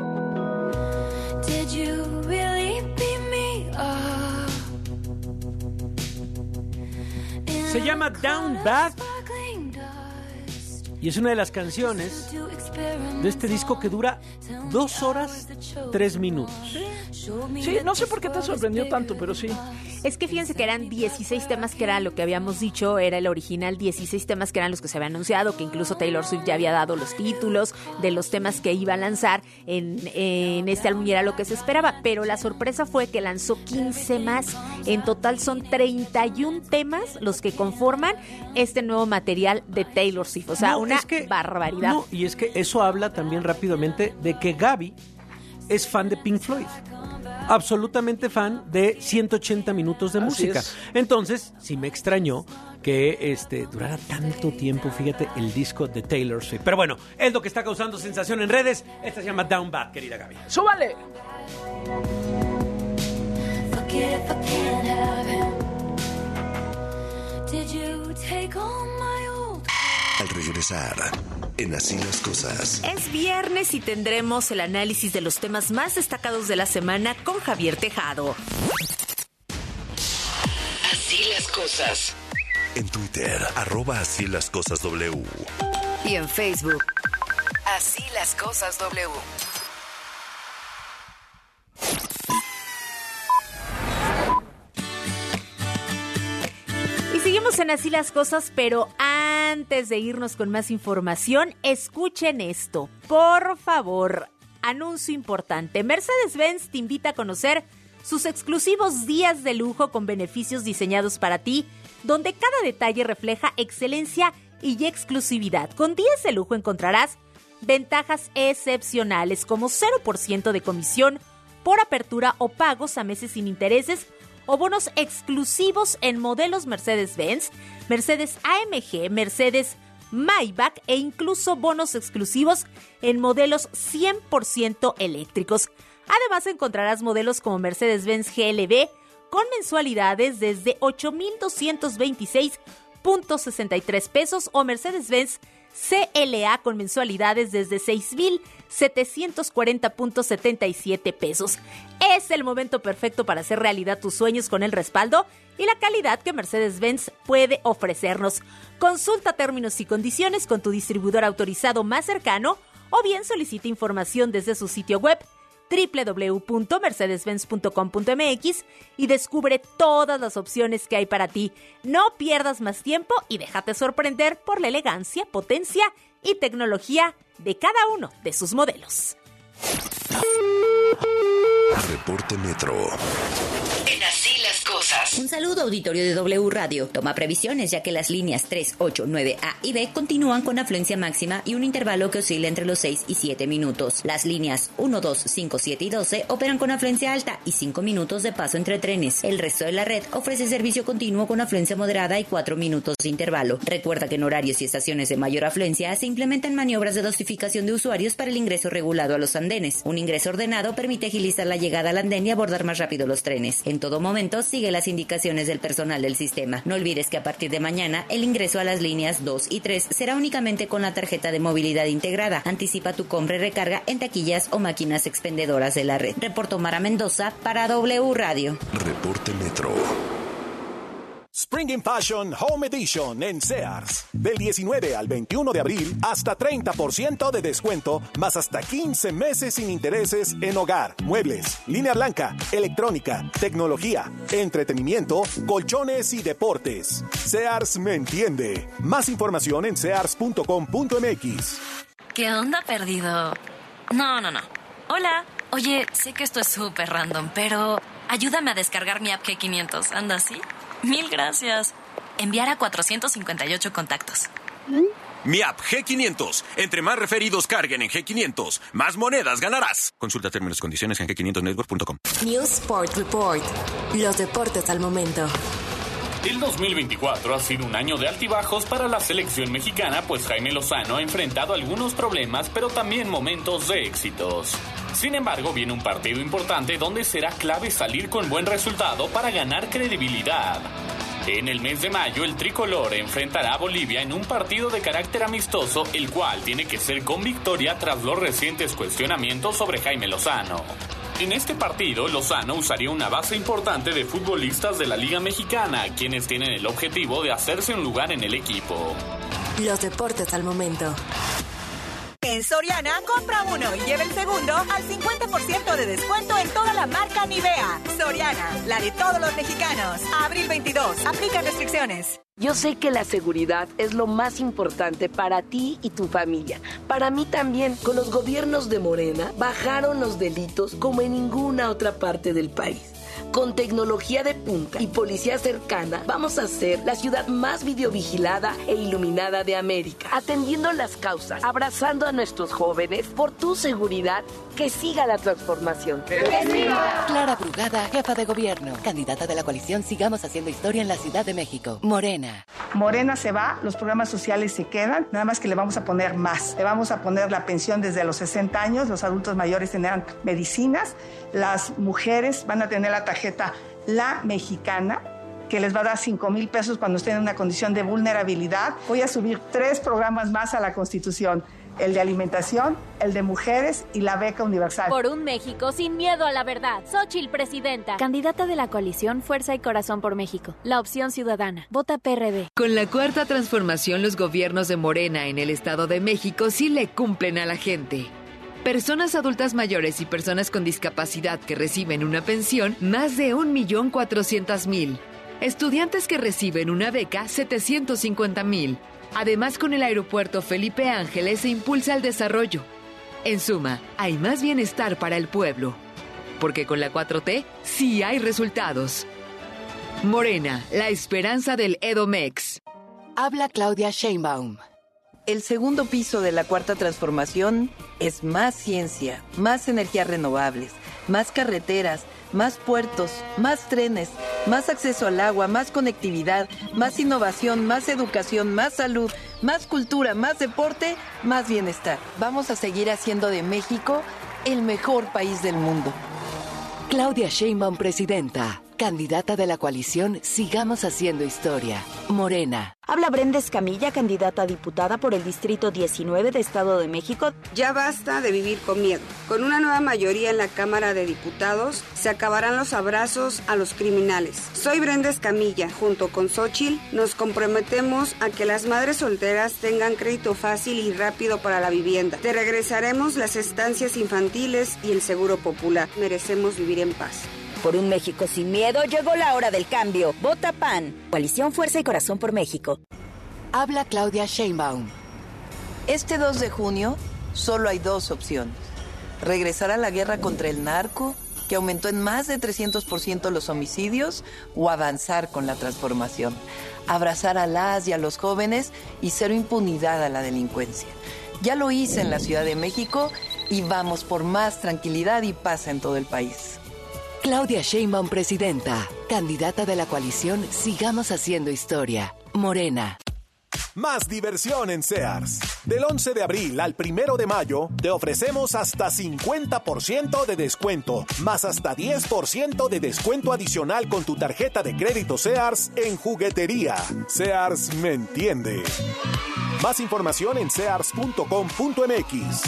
S3: Did you really beat me up?
S23: Se llama Down Bad y es una de las canciones de este disco que dura 2 horas 3 minutos.
S22: Sí, no sé por qué te sorprendió tanto, pero sí.
S6: Es que fíjense que eran 16 temas, que era lo que habíamos dicho, era el original, 16 temas que eran los que se habían anunciado, que incluso Taylor Swift ya había dado los títulos de los temas que iba a lanzar en este álbum y era lo que se esperaba, pero la sorpresa fue que lanzó 15 más. En total son 31 temas los que conforman este nuevo material de Taylor Swift, o sea, una barbaridad.
S23: No, y es que eso habla también rápidamente de que Gaby es fan de Pink Floyd. Absolutamente fan de 180 minutos de música. Entonces, sí me extrañó que durara tanto tiempo, fíjate, el disco de Taylor Swift. Pero bueno, es lo que está causando sensación en redes. Esta se llama Down Bad, querida Gaby.
S22: ¡Súbale!
S8: Al regresar, en Así las Cosas.
S6: Es viernes y tendremos el análisis de los temas más destacados de la semana con Javier Tejado.
S8: Así las Cosas. En Twitter, @Así las Cosas W.
S13: Y en Facebook, Así las Cosas W.
S6: Y seguimos en Así las Cosas, pero antes de irnos con más información, escuchen esto, por favor. Anuncio importante. Mercedes-Benz te invita a conocer sus exclusivos días de lujo con beneficios diseñados para ti, donde cada detalle refleja excelencia y exclusividad. Con días de lujo encontrarás ventajas excepcionales como 0% de comisión por apertura o pagos a meses sin intereses, o bonos exclusivos en modelos Mercedes-Benz, Mercedes-AMG, Mercedes-Maybach e incluso bonos exclusivos en modelos 100% eléctricos. Además encontrarás modelos como Mercedes-Benz GLB con mensualidades desde 8,226.63 pesos o Mercedes-Benz CLA con mensualidades desde 6,740.77 pesos. Es el momento perfecto para hacer realidad tus sueños con el respaldo y la calidad que Mercedes-Benz puede ofrecernos. Consulta términos y condiciones con tu distribuidor autorizado más cercano o bien solicita información desde su sitio web www.mercedes-benz.com.mx y descubre todas las opciones que hay para ti. No pierdas más tiempo y déjate sorprender por la elegancia, potencia y tecnología de cada uno de sus modelos.
S8: Reporte Metro.
S13: En Así las Cosas.
S7: Un saludo, auditorio de W Radio. Toma previsiones, ya que las líneas 3, 8, 9A y B continúan con afluencia máxima y un intervalo que oscila entre los 6 y 7 minutos. Las líneas 1, 2, 5, 7 y 12 operan con afluencia alta y 5 minutos de paso entre trenes. El resto de la red ofrece servicio continuo con afluencia moderada y 4 minutos de intervalo. Recuerda que en horarios y estaciones de mayor afluencia se implementan maniobras de dosificación de usuarios para el ingreso regulado a los andenes. Un ingreso ordenado permite agilizar la llegada al andén y abordar más rápido los trenes. En todo momento, sigue las indicaciones del personal del sistema. No olvides que a partir de mañana, el ingreso a las líneas 2 y 3 será únicamente con la tarjeta de movilidad integrada. Anticipa tu compra y recarga en taquillas o máquinas expendedoras de la red. Reportó Mara Mendoza para W Radio.
S8: Reporte Metro.
S14: Spring in Fashion Home Edition en Sears. Del 19 al 21 de abril, hasta 30% de descuento, más hasta 15 meses sin intereses en hogar, muebles, línea blanca, electrónica, tecnología, entretenimiento, colchones y deportes. Sears me entiende. Más información en sears.com.mx.
S9: ¿Qué onda, perdido? No. Hola. Oye, sé que esto es súper random, pero ayúdame a descargar mi app G500. ¿Anda así? 1000 gracias. Enviar a 458 contactos.
S10: Mi app G500. Entre más referidos carguen en G500, más monedas ganarás. Consulta términos y condiciones en g500network.com.
S13: News Sport Report. Los deportes al momento.
S24: El 2024 ha sido un año de altibajos para la selección mexicana, pues Jaime Lozano ha enfrentado algunos problemas, pero también momentos de éxitos. Sin embargo, viene un partido importante donde será clave salir con buen resultado para ganar credibilidad. En el mes de mayo, el tricolor enfrentará a Bolivia en un partido de carácter amistoso, el cual tiene que ser con victoria tras los recientes cuestionamientos sobre Jaime Lozano. En este partido, Lozano usaría una base importante de futbolistas de la Liga Mexicana, quienes tienen el objetivo de hacerse un lugar en el equipo.
S13: Los deportes al momento.
S17: En Soriana, compra uno y lleva el segundo al 50% de descuento en toda la marca Nivea. Soriana, la de todos los mexicanos. A abril 22, aplica restricciones.
S25: Yo sé que la seguridad es lo más importante para ti y tu familia. Para mí también. Con los gobiernos de Morena, bajaron los delitos como en ninguna otra parte del país. Con tecnología de punta y policía cercana, vamos a ser la ciudad más videovigilada e iluminada de América. Atendiendo las causas, abrazando a nuestros jóvenes, por tu seguridad, que siga la transformación.
S26: Clara Brugada, jefa de gobierno, candidata de la coalición Sigamos Haciendo Historia en la Ciudad de México. Morena.
S27: Morena se va, los programas sociales se quedan, nada más que le vamos a poner más. Le vamos a poner la pensión desde los 60 años, los adultos mayores tendrán medicinas, las mujeres van a tener la tarjeta La Mexicana, que les va a dar 5,000 pesos cuando estén en una condición de vulnerabilidad. Voy a subir 3 programas más a la Constitución: el de alimentación, el de mujeres y la beca universal.
S28: Por un México sin miedo a la verdad. Xóchitl, presidenta. Candidata de la coalición Fuerza y Corazón por México. La opción ciudadana. Vota PRD.
S29: Con la cuarta transformación, los gobiernos de Morena en el Estado de México sí le cumplen a la gente. Personas adultas mayores y personas con discapacidad que reciben una pensión, más de 1,400,000. Estudiantes que reciben una beca, 750,000. Además, con el aeropuerto Felipe Ángeles se impulsa el desarrollo. En suma, hay más bienestar para el pueblo. Porque con la 4T sí hay resultados. Morena, la esperanza del Edomex.
S26: Habla Claudia Sheinbaum.
S30: El segundo piso de la cuarta transformación es más ciencia, más energías renovables, más carreteras, más puertos, más trenes, más acceso al agua, más conectividad, más innovación, más educación, más salud, más cultura, más deporte, más bienestar. Vamos a seguir haciendo de México el mejor país del mundo.
S26: Claudia Sheinbaum, presidenta. Candidata de la coalición Sigamos Haciendo Historia. Morena.
S1: Habla Brenda Escamilla, candidata a diputada por el Distrito 19 de Estado de México.
S2: Ya basta de vivir con miedo. Con una nueva mayoría en la Cámara de Diputados, se acabarán los abrazos a los criminales. Soy Brenda Escamilla. Junto con Xóchitl, nos comprometemos a que las madres solteras tengan crédito fácil y rápido para la vivienda. Te regresaremos las estancias infantiles y el seguro popular. Merecemos vivir en paz.
S1: Por un México sin miedo, llegó la hora del cambio. Vota PAN. Coalición Fuerza y Corazón por México.
S26: Habla Claudia Sheinbaum.
S30: Este 2 de junio solo hay dos opciones. Regresar a la guerra contra el narco, que aumentó en más de 300% los homicidios, o avanzar con la transformación. Abrazar a las y a los jóvenes y cero impunidad a la delincuencia. Ya lo hice en la Ciudad de México y vamos por más tranquilidad y paz en todo el país.
S26: Claudia Sheinbaum, presidenta. Candidata de la coalición Sigamos Haciendo Historia. Morena.
S14: Más diversión en Sears. Del 11 de abril al 1 de mayo te ofrecemos hasta 50% de descuento, más hasta 10% de descuento adicional con tu tarjeta de crédito Sears en juguetería. Sears me entiende. Más información en sears.com.mx.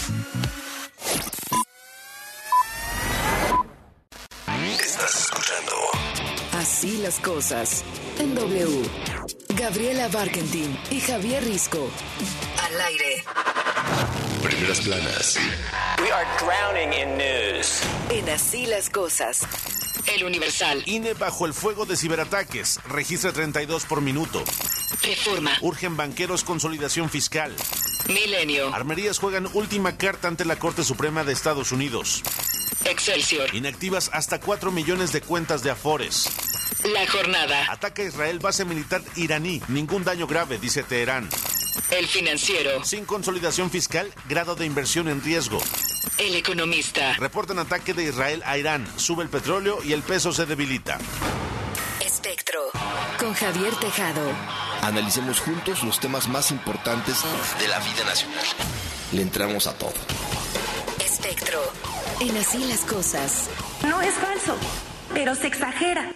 S8: Estás escuchando
S26: Así las cosas. En W. Gabriela Barkentin y Javier Risco. Al aire.
S8: Primeras planas.
S11: We are drowning in news.
S26: En Así las cosas. El Universal.
S12: INE bajo el fuego de ciberataques. Registra 32 por minuto.
S26: Reforma.
S12: Urgen banqueros consolidación fiscal.
S26: Milenio.
S12: Armerías juegan última carta ante la Corte Suprema de Estados Unidos.
S26: Excelsior.
S12: Inactivas hasta 4 millones de cuentas de Afores.
S26: La Jornada.
S12: Ataca a Israel base militar iraní. Ningún daño grave, dice Teherán.
S26: El Financiero.
S12: Sin consolidación fiscal, grado de inversión en riesgo.
S26: El Economista.
S12: Reportan ataque de Israel a Irán. Sube el petróleo y el peso se debilita.
S26: Espectro. Con Javier Tejado.
S15: Analicemos juntos los temas más importantes de la vida nacional. Le entramos a todo.
S26: Espectro. En Así las cosas.
S1: No es falso, pero se exagera.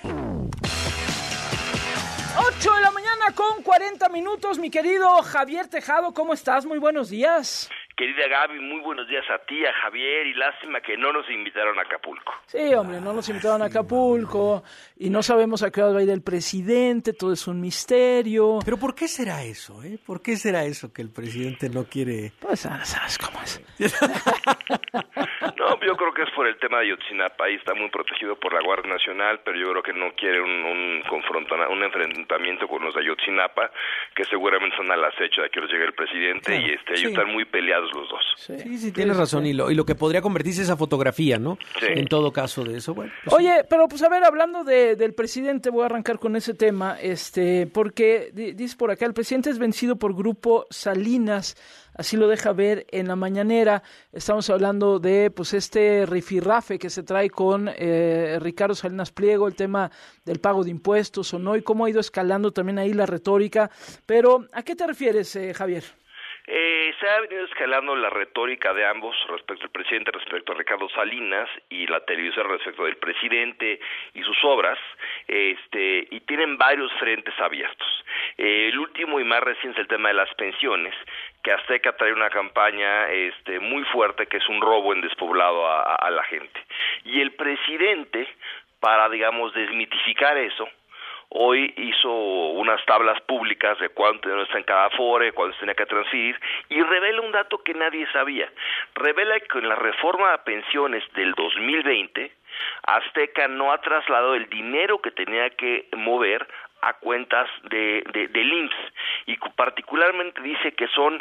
S22: 8 de la mañana con 40 minutos, mi querido Javier Tejado, ¿cómo estás? Muy buenos días.
S16: Querida Gaby, muy buenos días a ti, a Javier, y lástima que no nos invitaron a Acapulco.
S22: Sí, hombre, no nos invitaron a Acapulco y no sabemos a qué hora va a ir el presidente, todo es un misterio.
S23: Pero ¿por qué será eso, eh? ¿Por qué será eso que el presidente no quiere...?
S22: Pues sabes cómo es.
S16: No, yo creo que es por el tema de Ayotzinapa, ahí está muy protegido por la Guardia Nacional, pero yo creo que no quiere un enfrentamiento con los de Ayotzinapa, que seguramente son al acecho de que los llegue el presidente, claro, y ellos están muy peleados los dos.
S23: Sí, tienes razón, y lo que podría convertirse esa fotografía, ¿no? Sí. En todo caso de eso, bueno. Pues
S22: oye, pero pues a ver, hablando del presidente, voy a arrancar con ese tema, porque dice por acá, el presidente es vencido por Grupo Salinas, así lo deja ver en la mañanera. Estamos hablando de pues este rifirrafe que se trae con Ricardo Salinas Pliego, el tema del pago de impuestos o no, y cómo ha ido escalando también ahí la retórica. Pero, ¿a qué te refieres, Javier?
S16: Se ha venido escalando la retórica de ambos respecto al presidente, respecto a Ricardo Salinas, y la televisión respecto del presidente y sus obras, y tienen varios frentes abiertos. El último y más reciente es el tema de las pensiones, que Azteca trae una campaña muy fuerte, que es un robo en despoblado a la gente. Y el presidente, para, digamos, desmitificar eso, hoy hizo unas tablas públicas de cuánto dinero está en cada afore, cuánto se tenía que transferir, y revela un dato que nadie sabía. Revela que en la reforma de pensiones del 2020, Azteca no ha trasladado el dinero que tenía que mover a cuentas del IMSS, y particularmente dice que son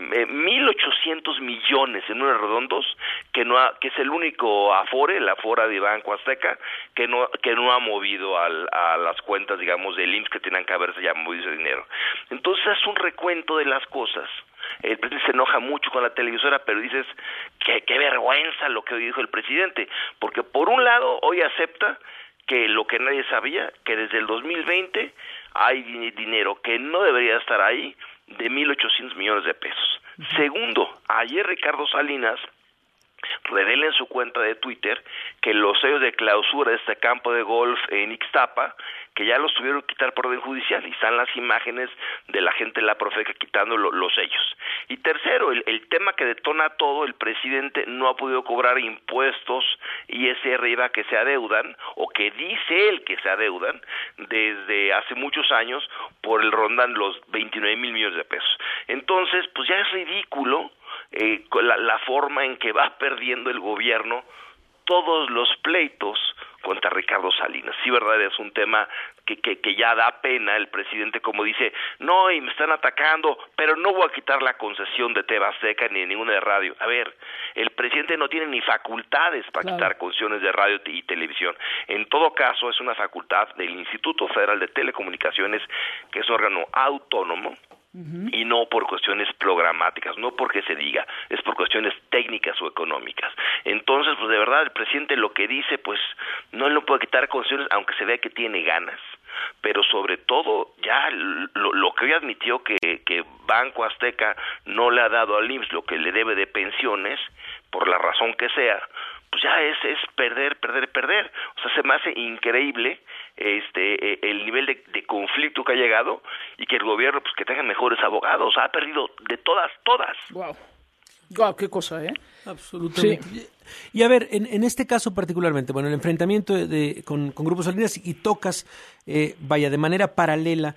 S16: 1.800 millones en números redondos, que es el único afore, la afora de Banco Azteca, que no ha movido a las cuentas, digamos, del IMSS, que tenían que haberse ya movido ese dinero. Entonces es un recuento de las cosas. El presidente se enoja mucho con la televisora, pero dices, qué vergüenza lo que hoy dijo el presidente, porque por un lado hoy acepta que lo que nadie sabía, que desde el 2020 hay dinero que no debería estar ahí, de 1.800 millones de pesos. Segundo, ayer Ricardo Salinas revela en su cuenta de Twitter que los sellos de clausura de este campo de golf en Ixtapa, que ya los tuvieron que quitar por orden judicial, y están las imágenes de la gente de la Profeca quitando los sellos. Y tercero, el tema que detona todo, el presidente no ha podido cobrar impuestos ISR y IVA que se adeudan, o que dice él que se adeudan, desde hace muchos años, por el rondan los 29,000 millones de pesos. Entonces, pues ya es ridículo la forma en que va perdiendo el gobierno todos los pleitos contra Ricardo Salinas. Sí, verdad, es un tema que ya da pena. El presidente, como dice, no, y me están atacando, pero no voy a quitar la concesión de TV Azteca ni de ninguna de radio. A ver, el presidente no tiene ni facultades para quitar concesiones de radio y televisión. En todo caso, es una facultad del Instituto Federal de Telecomunicaciones, que es un órgano autónomo, y no por cuestiones programáticas, no porque se diga, es por cuestiones técnicas o económicas. Entonces, pues de verdad, el presidente lo que dice, pues no le puede quitar concesiones, aunque se vea que tiene ganas, pero sobre todo ya lo que hoy admitió que Banco Azteca no le ha dado al IMSS lo que le debe de pensiones, por la razón que sea, pues ya es perder. O sea, se me hace increíble el nivel de conflicto que ha llegado, y que el gobierno, pues que tenga mejores abogados. Ha perdido de todas.
S22: Wow, qué cosa, ¿eh?
S23: Absolutamente.
S22: Sí.
S23: Y a ver, en este caso particularmente, bueno, el enfrentamiento con Grupo Salinas, y tocas, de manera paralela,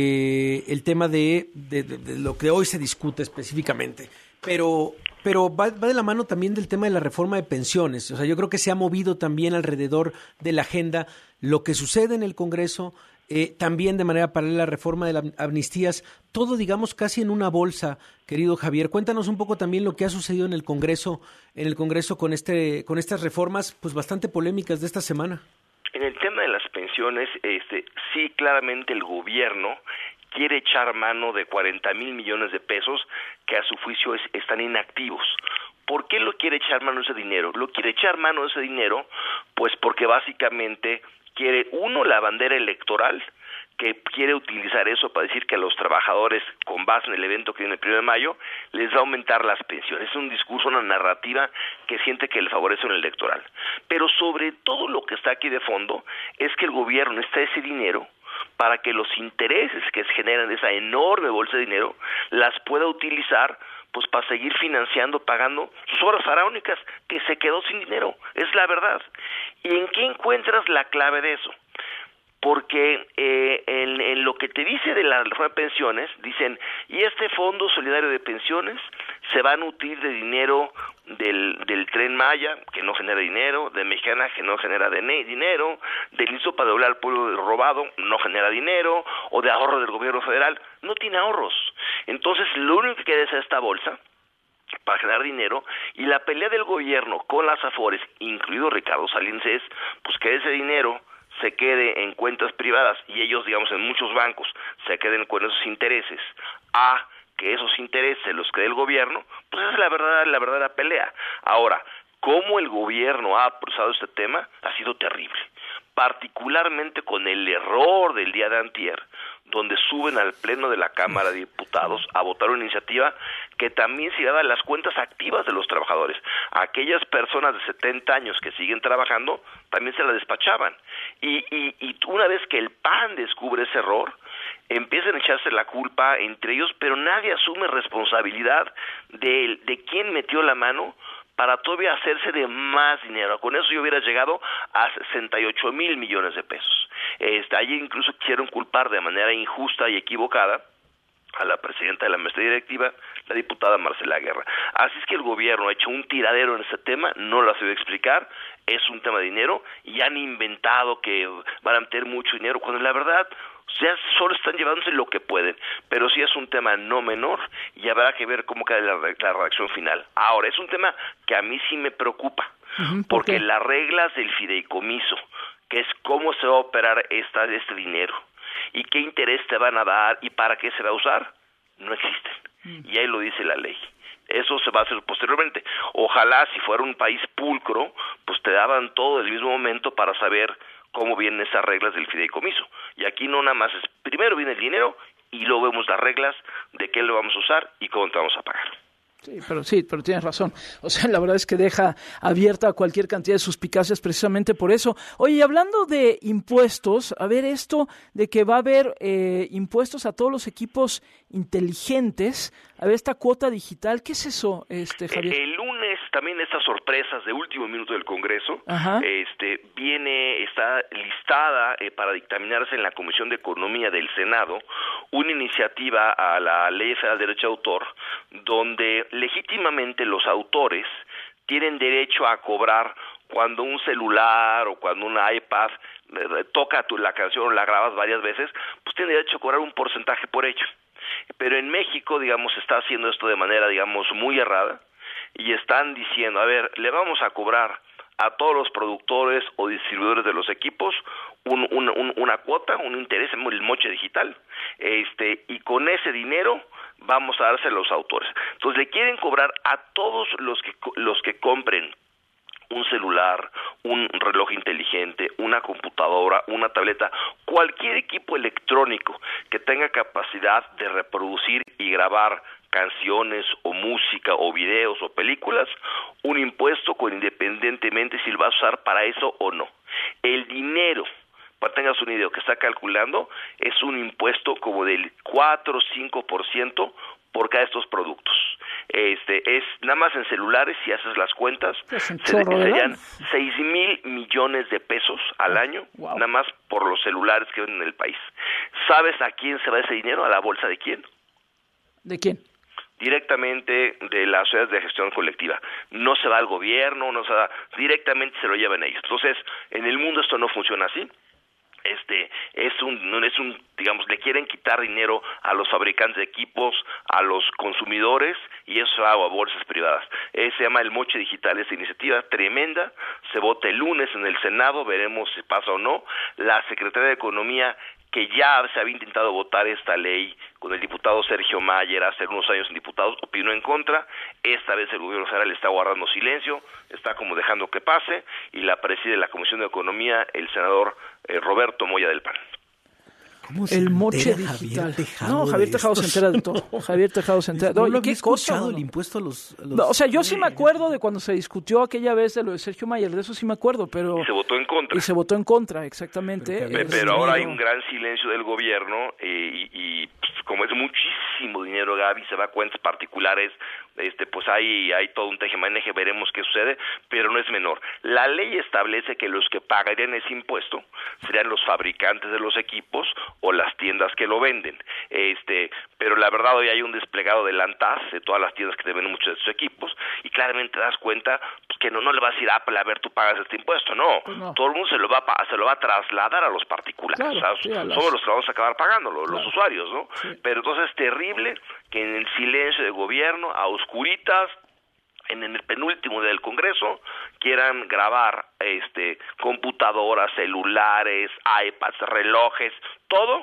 S23: el tema de lo que hoy se discute específicamente, pero va de la mano también del tema de la reforma de pensiones. O sea, yo creo que se ha movido también alrededor de la agenda lo que sucede en el Congreso, también de manera paralela la reforma de las amnistías, todo, digamos, casi en una bolsa, querido Javier. Cuéntanos un poco también lo que ha sucedido en el Congreso con estas reformas, pues bastante polémicas de esta semana.
S16: En el tema de las pensiones, sí, claramente el gobierno quiere echar mano de 40,000 millones de pesos que a su juicio están inactivos. ¿Por qué lo quiere echar mano de ese dinero? Lo quiere echar mano de ese dinero, pues porque básicamente quiere, uno, la bandera electoral, que quiere utilizar eso para decir que a los trabajadores, con base en el evento que viene el 1 de mayo, les va a aumentar las pensiones. Es un discurso, una narrativa que siente que le favorece en el electoral. Pero sobre todo lo que está aquí de fondo es que el gobierno necesita ese dinero para que los intereses que se generan de esa enorme bolsa de dinero las pueda utilizar, pues para seguir financiando, pagando sus obras faraónicas, que se quedó sin dinero, es la verdad. ¿Y en qué encuentras la clave de eso? Porque en lo que te dice de la reforma de pensiones, dicen, y este Fondo Solidario de Pensiones se va a nutrir de dinero del Tren Maya, que no genera dinero, de Mexicana, que no genera dinero, del Instituto para Doblar al Pueblo Robado, no genera dinero, o de ahorro del gobierno federal, no tiene ahorros. Entonces, lo único que queda es esta bolsa para generar dinero, y la pelea del gobierno con las Afores, incluido Ricardo Salinas, es pues que ese dinero se quede en cuentas privadas, y ellos, digamos, en muchos bancos se queden con esos intereses, a que esos intereses se los quede el gobierno, pues esa es la verdadera pelea. Ahora, cómo el gobierno ha procesado este tema ha sido terrible, particularmente con el error del día de antier, donde suben al Pleno de la Cámara de Diputados a votar una iniciativa que también se da las cuentas activas de los trabajadores. Aquellas personas de 70 años que siguen trabajando, también se la despachaban. Y una vez que el PAN descubre ese error, empiezan a echarse la culpa entre ellos, pero nadie asume responsabilidad de quién metió la mano para todavía hacerse de más dinero. Con eso yo hubiera llegado a 68,000 millones de pesos. Allí incluso quisieron culpar de manera injusta y equivocada a la presidenta de la mesa directiva, la diputada Marcela Guerra. Así es que el gobierno ha hecho un tiradero en este tema, no lo ha sabido explicar, es un tema de dinero, y han inventado que van a meter mucho dinero, cuando la verdad, ya solo están llevándose lo que pueden, pero sí es un tema no menor, y habrá que ver cómo queda la redacción final. Ahora, es un tema que a mí sí me preocupa, porque las reglas del fideicomiso, que es cómo se va a operar este dinero, y qué interés te van a dar, y para qué se va a usar, no existen. Y ahí lo dice la ley. Eso se va a hacer posteriormente. Ojalá, si fuera un país pulcro, pues te daban todo el mismo momento para saber cómo vienen esas reglas del fideicomiso. Y aquí no nada más es, primero viene el dinero y luego vemos las reglas de qué lo vamos a usar y cómo te vamos a pagar.
S22: Sí, pero tienes razón. O sea, la verdad es que deja abierta cualquier cantidad de suspicacias precisamente por eso. Oye, y hablando de impuestos, a ver esto de que va a haber impuestos a todos los equipos inteligentes. A ver, esta cuota digital, ¿qué es eso, Javier?
S16: El lunes también estas sorpresas de último minuto del Congreso, está listada para dictaminarse en la Comisión de Economía del Senado una iniciativa a la Ley Federal de Derecho de Autor, donde legítimamente los autores tienen derecho a cobrar cuando un celular o cuando un iPad toca la canción o la grabas varias veces, pues tienen derecho a cobrar un porcentaje por ello. Pero en México, digamos, se está haciendo esto de manera, digamos, muy errada y están diciendo, a ver, le vamos a cobrar a todos los productores o distribuidores de los equipos una cuota, un interés en el moche digital, y con ese dinero vamos a dárselo a los autores. Entonces le quieren cobrar a todos los que compren un celular, un reloj inteligente, una computadora, una tableta, cualquier equipo electrónico que tenga capacidad de reproducir y grabar canciones o música o videos o películas, un impuesto independientemente si lo vas a usar para eso o no. El dinero, para que tengas un idea, que está calculando, es un impuesto como del 4 o 5% por cada de estos productos. Es nada más en celulares, si haces las cuentas, serían 6,000 millones de pesos al año, nada más por los celulares que venden en el país. ¿Sabes a quién se va ese dinero? ¿A la bolsa de quién?
S22: ¿De quién?
S16: Directamente de las sociedades de gestión colectiva. No se va al gobierno, directamente se lo llevan ellos. Entonces, en el mundo esto no funciona así. Digamos, le quieren quitar dinero a los fabricantes de equipos, a los consumidores, y eso va a bolsas privadas. Se llama el moche digital, esta iniciativa tremenda, se vota el lunes en el Senado, veremos si pasa o no. La Secretaría de Economía, que ya se había intentado votar esta ley con el diputado Sergio Mayer hace unos años en diputados, opinó en contra. Esta vez el gobierno federal está guardando silencio, está como dejando que pase, y la preside la Comisión de Economía el senador Roberto Moya del PAN.
S22: El moche digital. Javier Tejado se entera de todo. Javier Tejado se entera.
S23: No lo había escuchado, el impuesto a los...
S22: No, o sea, yo sí me acuerdo de cuando se discutió aquella vez de lo de Sergio Mayer, de eso sí me acuerdo, pero...
S16: Y se votó en contra.
S22: Y se votó en contra, exactamente.
S16: Pero ahora hay un gran silencio del gobierno y pues, como es muchísimo dinero, Gaby, se va a cuentas particulares, pues hay todo un tejemaneje, veremos qué sucede, pero no es menor. La ley establece que los que pagarían ese impuesto serían los fabricantes de los equipos o las tiendas que lo venden. Pero la verdad hoy hay un desplegado de ANTAS, de todas las tiendas que te venden muchos de estos equipos, y claramente te das cuenta pues, que no le vas a decir a Apple, a ver, tú pagas este impuesto, no. Todo el mundo se lo va a trasladar a los particulares,
S22: claro,
S16: somos los que vamos a acabar pagando, los usuarios, ¿no? Sí. Pero entonces es terrible que en el silencio del gobierno, a oscuritas, en el penúltimo día del Congreso, quieran grabar computadoras, celulares, iPads, relojes, todo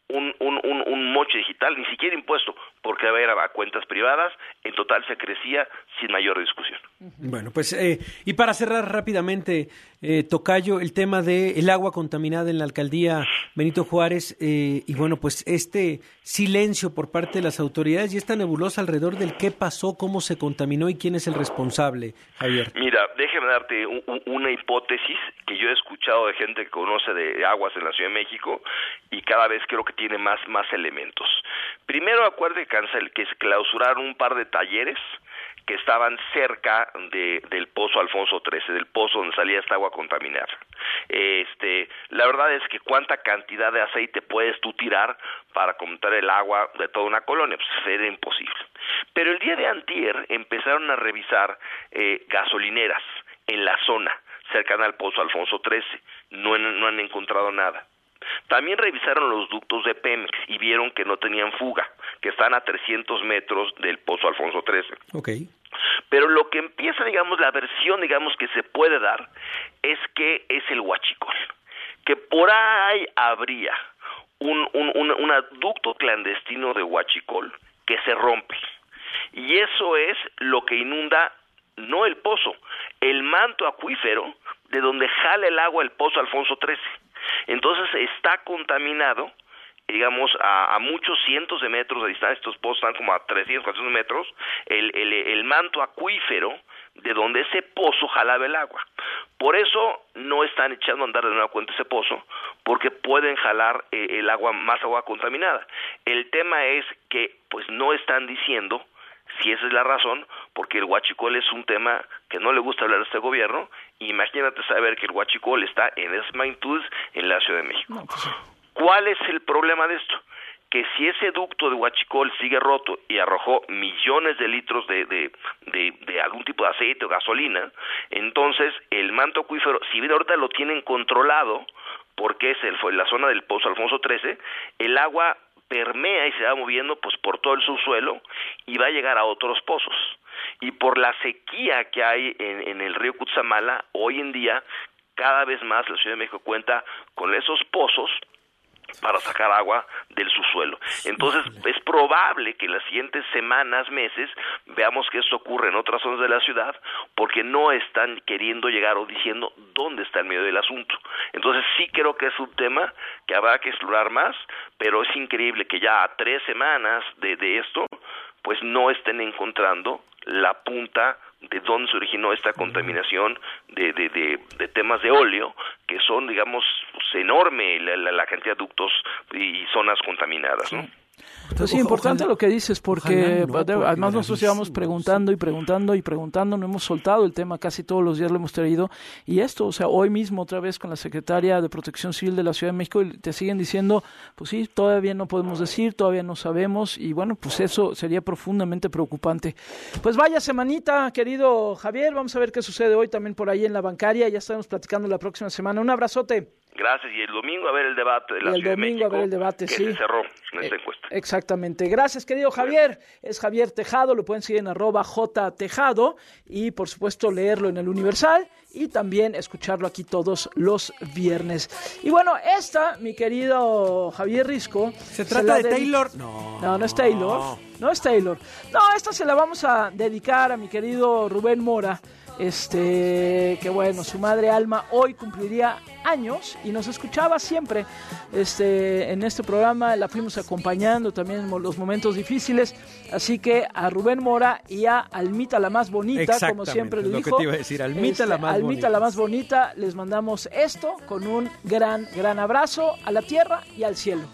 S16: un moche digital, ni siquiera impuesto, porque va a haber a cuentas privadas, en total se crecía sin mayor discusión.
S23: Bueno, pues, y para cerrar rápidamente, tocayo, el tema del agua contaminada en la alcaldía Benito Juárez, y bueno, pues este silencio por parte de las autoridades y esta nebulosa alrededor del qué pasó, cómo se contaminó y quién es el responsable, Javier.
S16: Mira, déjame darte una hipótesis que yo he escuchado de gente que conoce de aguas en la Ciudad de México y cada vez creo que tiene más elementos. Primero, acuérdate que se clausuraron un par de talleres que estaban cerca del pozo Alfonso XIII, del pozo donde salía esta agua contaminada. La verdad es que cuánta cantidad de aceite puedes tú tirar para contar el agua de toda una colonia, pues era imposible. Pero el día de antier empezaron a revisar gasolineras en la zona cercana al pozo Alfonso XIII, no han encontrado nada. También revisaron los ductos de Pemex y vieron que no tenían fuga, que están a 300 metros del pozo Alfonso XIII.
S23: Okay.
S16: Pero lo que empieza, digamos, la versión, digamos, que se puede dar es que es el huachicol, que por ahí habría un ducto clandestino de huachicol que se rompe. Y eso es lo que inunda, no el pozo, el manto acuífero de donde jala el agua el pozo Alfonso XIII. Entonces está contaminado digamos, a muchos cientos de metros de distancia, estos pozos están como a 300, 400 metros, el manto acuífero de donde ese pozo jalaba el agua. Por eso no están echando a andar de nueva cuenta ese pozo, porque pueden jalar más agua contaminada. El tema es que pues no están diciendo si esa es la razón, porque el huachicol es un tema que no le gusta hablar a este gobierno. Imagínate saber que el huachicol está en esas magnitudes en la Ciudad de México. ¿Cuál es el problema de esto? Que si ese ducto de huachicol sigue roto y arrojó millones de litros de algún tipo de aceite o gasolina, entonces el manto acuífero, si bien ahorita lo tienen controlado, porque es la zona del Pozo Alfonso XIII, el agua permea y se va moviendo pues por todo el subsuelo y va a llegar a otros pozos. Y por la sequía que hay en el río Cutzamala, hoy en día cada vez más la Ciudad de México cuenta con esos pozos para sacar agua del subsuelo. Entonces es probable que las siguientes semanas, meses, veamos que esto ocurre en otras zonas de la ciudad, porque no están queriendo llegar o diciendo dónde está el medio del asunto. Entonces sí creo que es un tema que habrá que explorar más, pero es increíble que ya a 3 semanas de esto, pues no estén encontrando la punta de dónde se originó esta contaminación de temas de óleo, que son, digamos, pues, enorme la cantidad de ductos y zonas contaminadas, ¿no?
S22: Pues sí, importante lo que dices, porque además nosotros llevamos preguntando, no hemos soltado el tema, casi todos los días lo hemos traído, y esto, o sea, hoy mismo otra vez con la Secretaria de Protección Civil de la Ciudad de México, te siguen diciendo, pues sí, todavía no podemos decir, todavía no sabemos, y bueno, pues eso sería profundamente preocupante. Pues vaya semanita, querido Javier, vamos a ver qué sucede hoy también por ahí en la bancaria, ya estaremos platicando la próxima semana. Un abrazote.
S16: Gracias, y el domingo a ver el debate de la Ciudad de México, que se cerró en esta encuesta.
S22: Exactamente. Gracias, querido Javier. Es Javier Tejado, lo pueden seguir en @jtejado y, por supuesto, leerlo en el Universal y también escucharlo aquí todos los viernes. Y bueno, mi querido Javier Risco...
S23: ¿Se trata de Taylor?
S22: No es Taylor. No es Taylor. No, esta se la vamos a dedicar a mi querido Rubén Mora. Que bueno, su madre Alma hoy cumpliría años y nos escuchaba siempre en este programa, la fuimos acompañando también en los momentos difíciles, así que a Rubén Mora y a Almita la más bonita, como siempre le dijo,
S23: lo que te iba a decir, Almita la más bonita, les mandamos esto con un gran abrazo a la tierra y al cielo.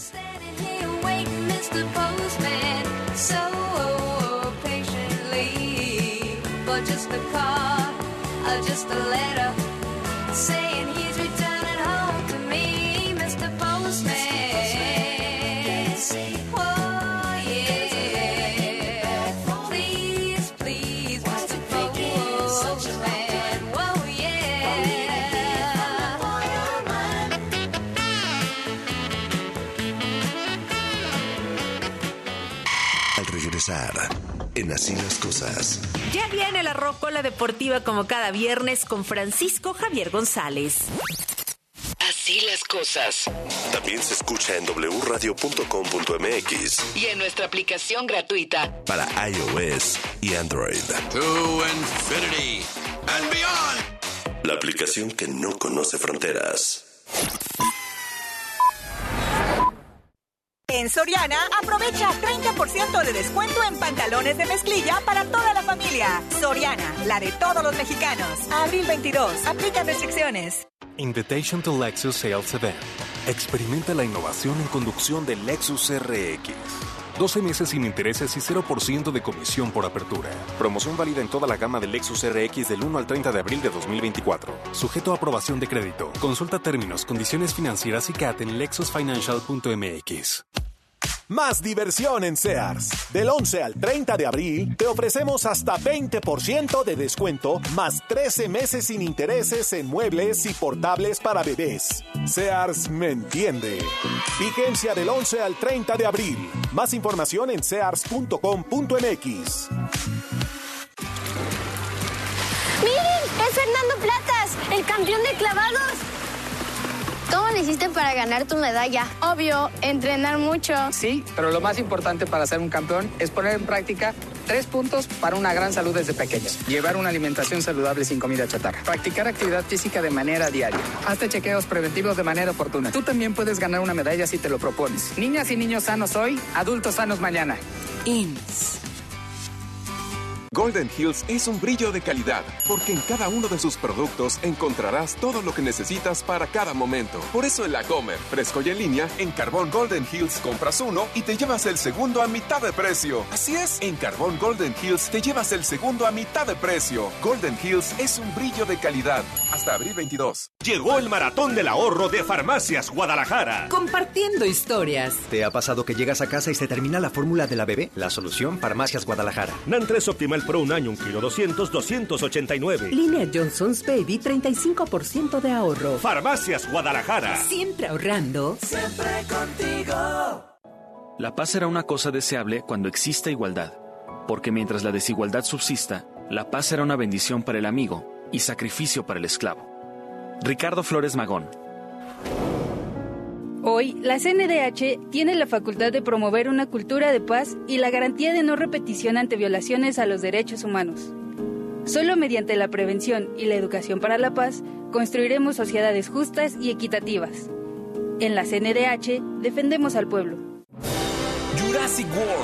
S3: Just a car, just a letter saying he's returning home to me, Mr. Postman. Oh yeah, please, Mr. Postman. Oh yeah.
S8: Al regresar, en Así las Cosas.
S4: Ya viene la Rocola Deportiva como cada viernes con Francisco Javier González.
S26: Así las cosas.
S8: También se escucha en wradio.com.mx
S26: y en nuestra aplicación gratuita
S8: para iOS y Android.
S5: To infinity and beyond.
S8: La aplicación que no conoce fronteras.
S17: En Soriana, aprovecha 30% de descuento en pantalones de mezclilla para toda la familia. Soriana, la de todos los mexicanos. Abril 22, aplica restricciones.
S6: Invitation to Lexus Sales Event. Experimenta la innovación en conducción del Lexus RX. 12 meses sin intereses y 0% de comisión por apertura. Promoción válida en toda la gama del Lexus RX del 1 al 30 de abril de 2024. Sujeto a aprobación de crédito. Consulta términos, condiciones financieras y CAT en lexusfinancial.mx.
S14: Más diversión en Sears. Del 11 al 30 de abril te ofrecemos hasta 20% de descuento más 13 meses sin intereses en muebles y portables para bebés. Sears me entiende. Vigencia del 11 al 30 de abril. Más información en sears.com.mx.
S7: ¡Miren! ¡Es Fernando Platas, el campeón de clavados! ¿Cómo le hiciste para ganar tu medalla? Obvio, entrenar mucho.
S9: Sí, pero lo más importante para ser un campeón es poner en práctica 3 puntos para una gran salud desde pequeños. Llevar una alimentación saludable sin comida chatarra. Practicar actividad física de manera diaria. Hazte chequeos preventivos de manera oportuna. Tú también puedes ganar una medalla si te lo propones. Niñas y niños sanos hoy, adultos sanos mañana.
S10: IMSS. Golden Hills es un brillo de calidad, porque en cada uno de sus productos encontrarás todo lo que necesitas para cada momento. Por eso en La Comer, fresco y en línea, en Carbón Golden Hills compras uno y te llevas el segundo a mitad de precio. Así es, en Carbón Golden Hills te llevas el segundo a mitad de precio. Golden Hills es un brillo de calidad. Hasta abril 22.
S13: Llegó el Maratón del Ahorro de Farmacias Guadalajara.
S18: Compartiendo historias.
S19: ¿Te ha pasado que llegas a casa y se termina la fórmula de la bebé? La solución, Farmacias Guadalajara.
S13: NAN 3 Optimal Pro un año, 1 kilo 200, 289.
S18: Línea Johnson's Baby, 35% de ahorro.
S13: Farmacias Guadalajara.
S18: Siempre ahorrando.
S20: Siempre contigo.
S21: La paz será una cosa deseable cuando exista igualdad, porque mientras la desigualdad subsista, la paz será una bendición para el amigo y sacrificio para el esclavo. Ricardo Flores Magón.
S24: Hoy, la CNDH tiene la facultad de promover una cultura de paz y la garantía de no repetición ante violaciones a los derechos humanos. Solo mediante la prevención y la educación para la paz, construiremos sociedades justas y equitativas. En la CNDH, defendemos al pueblo.
S25: Jurassic World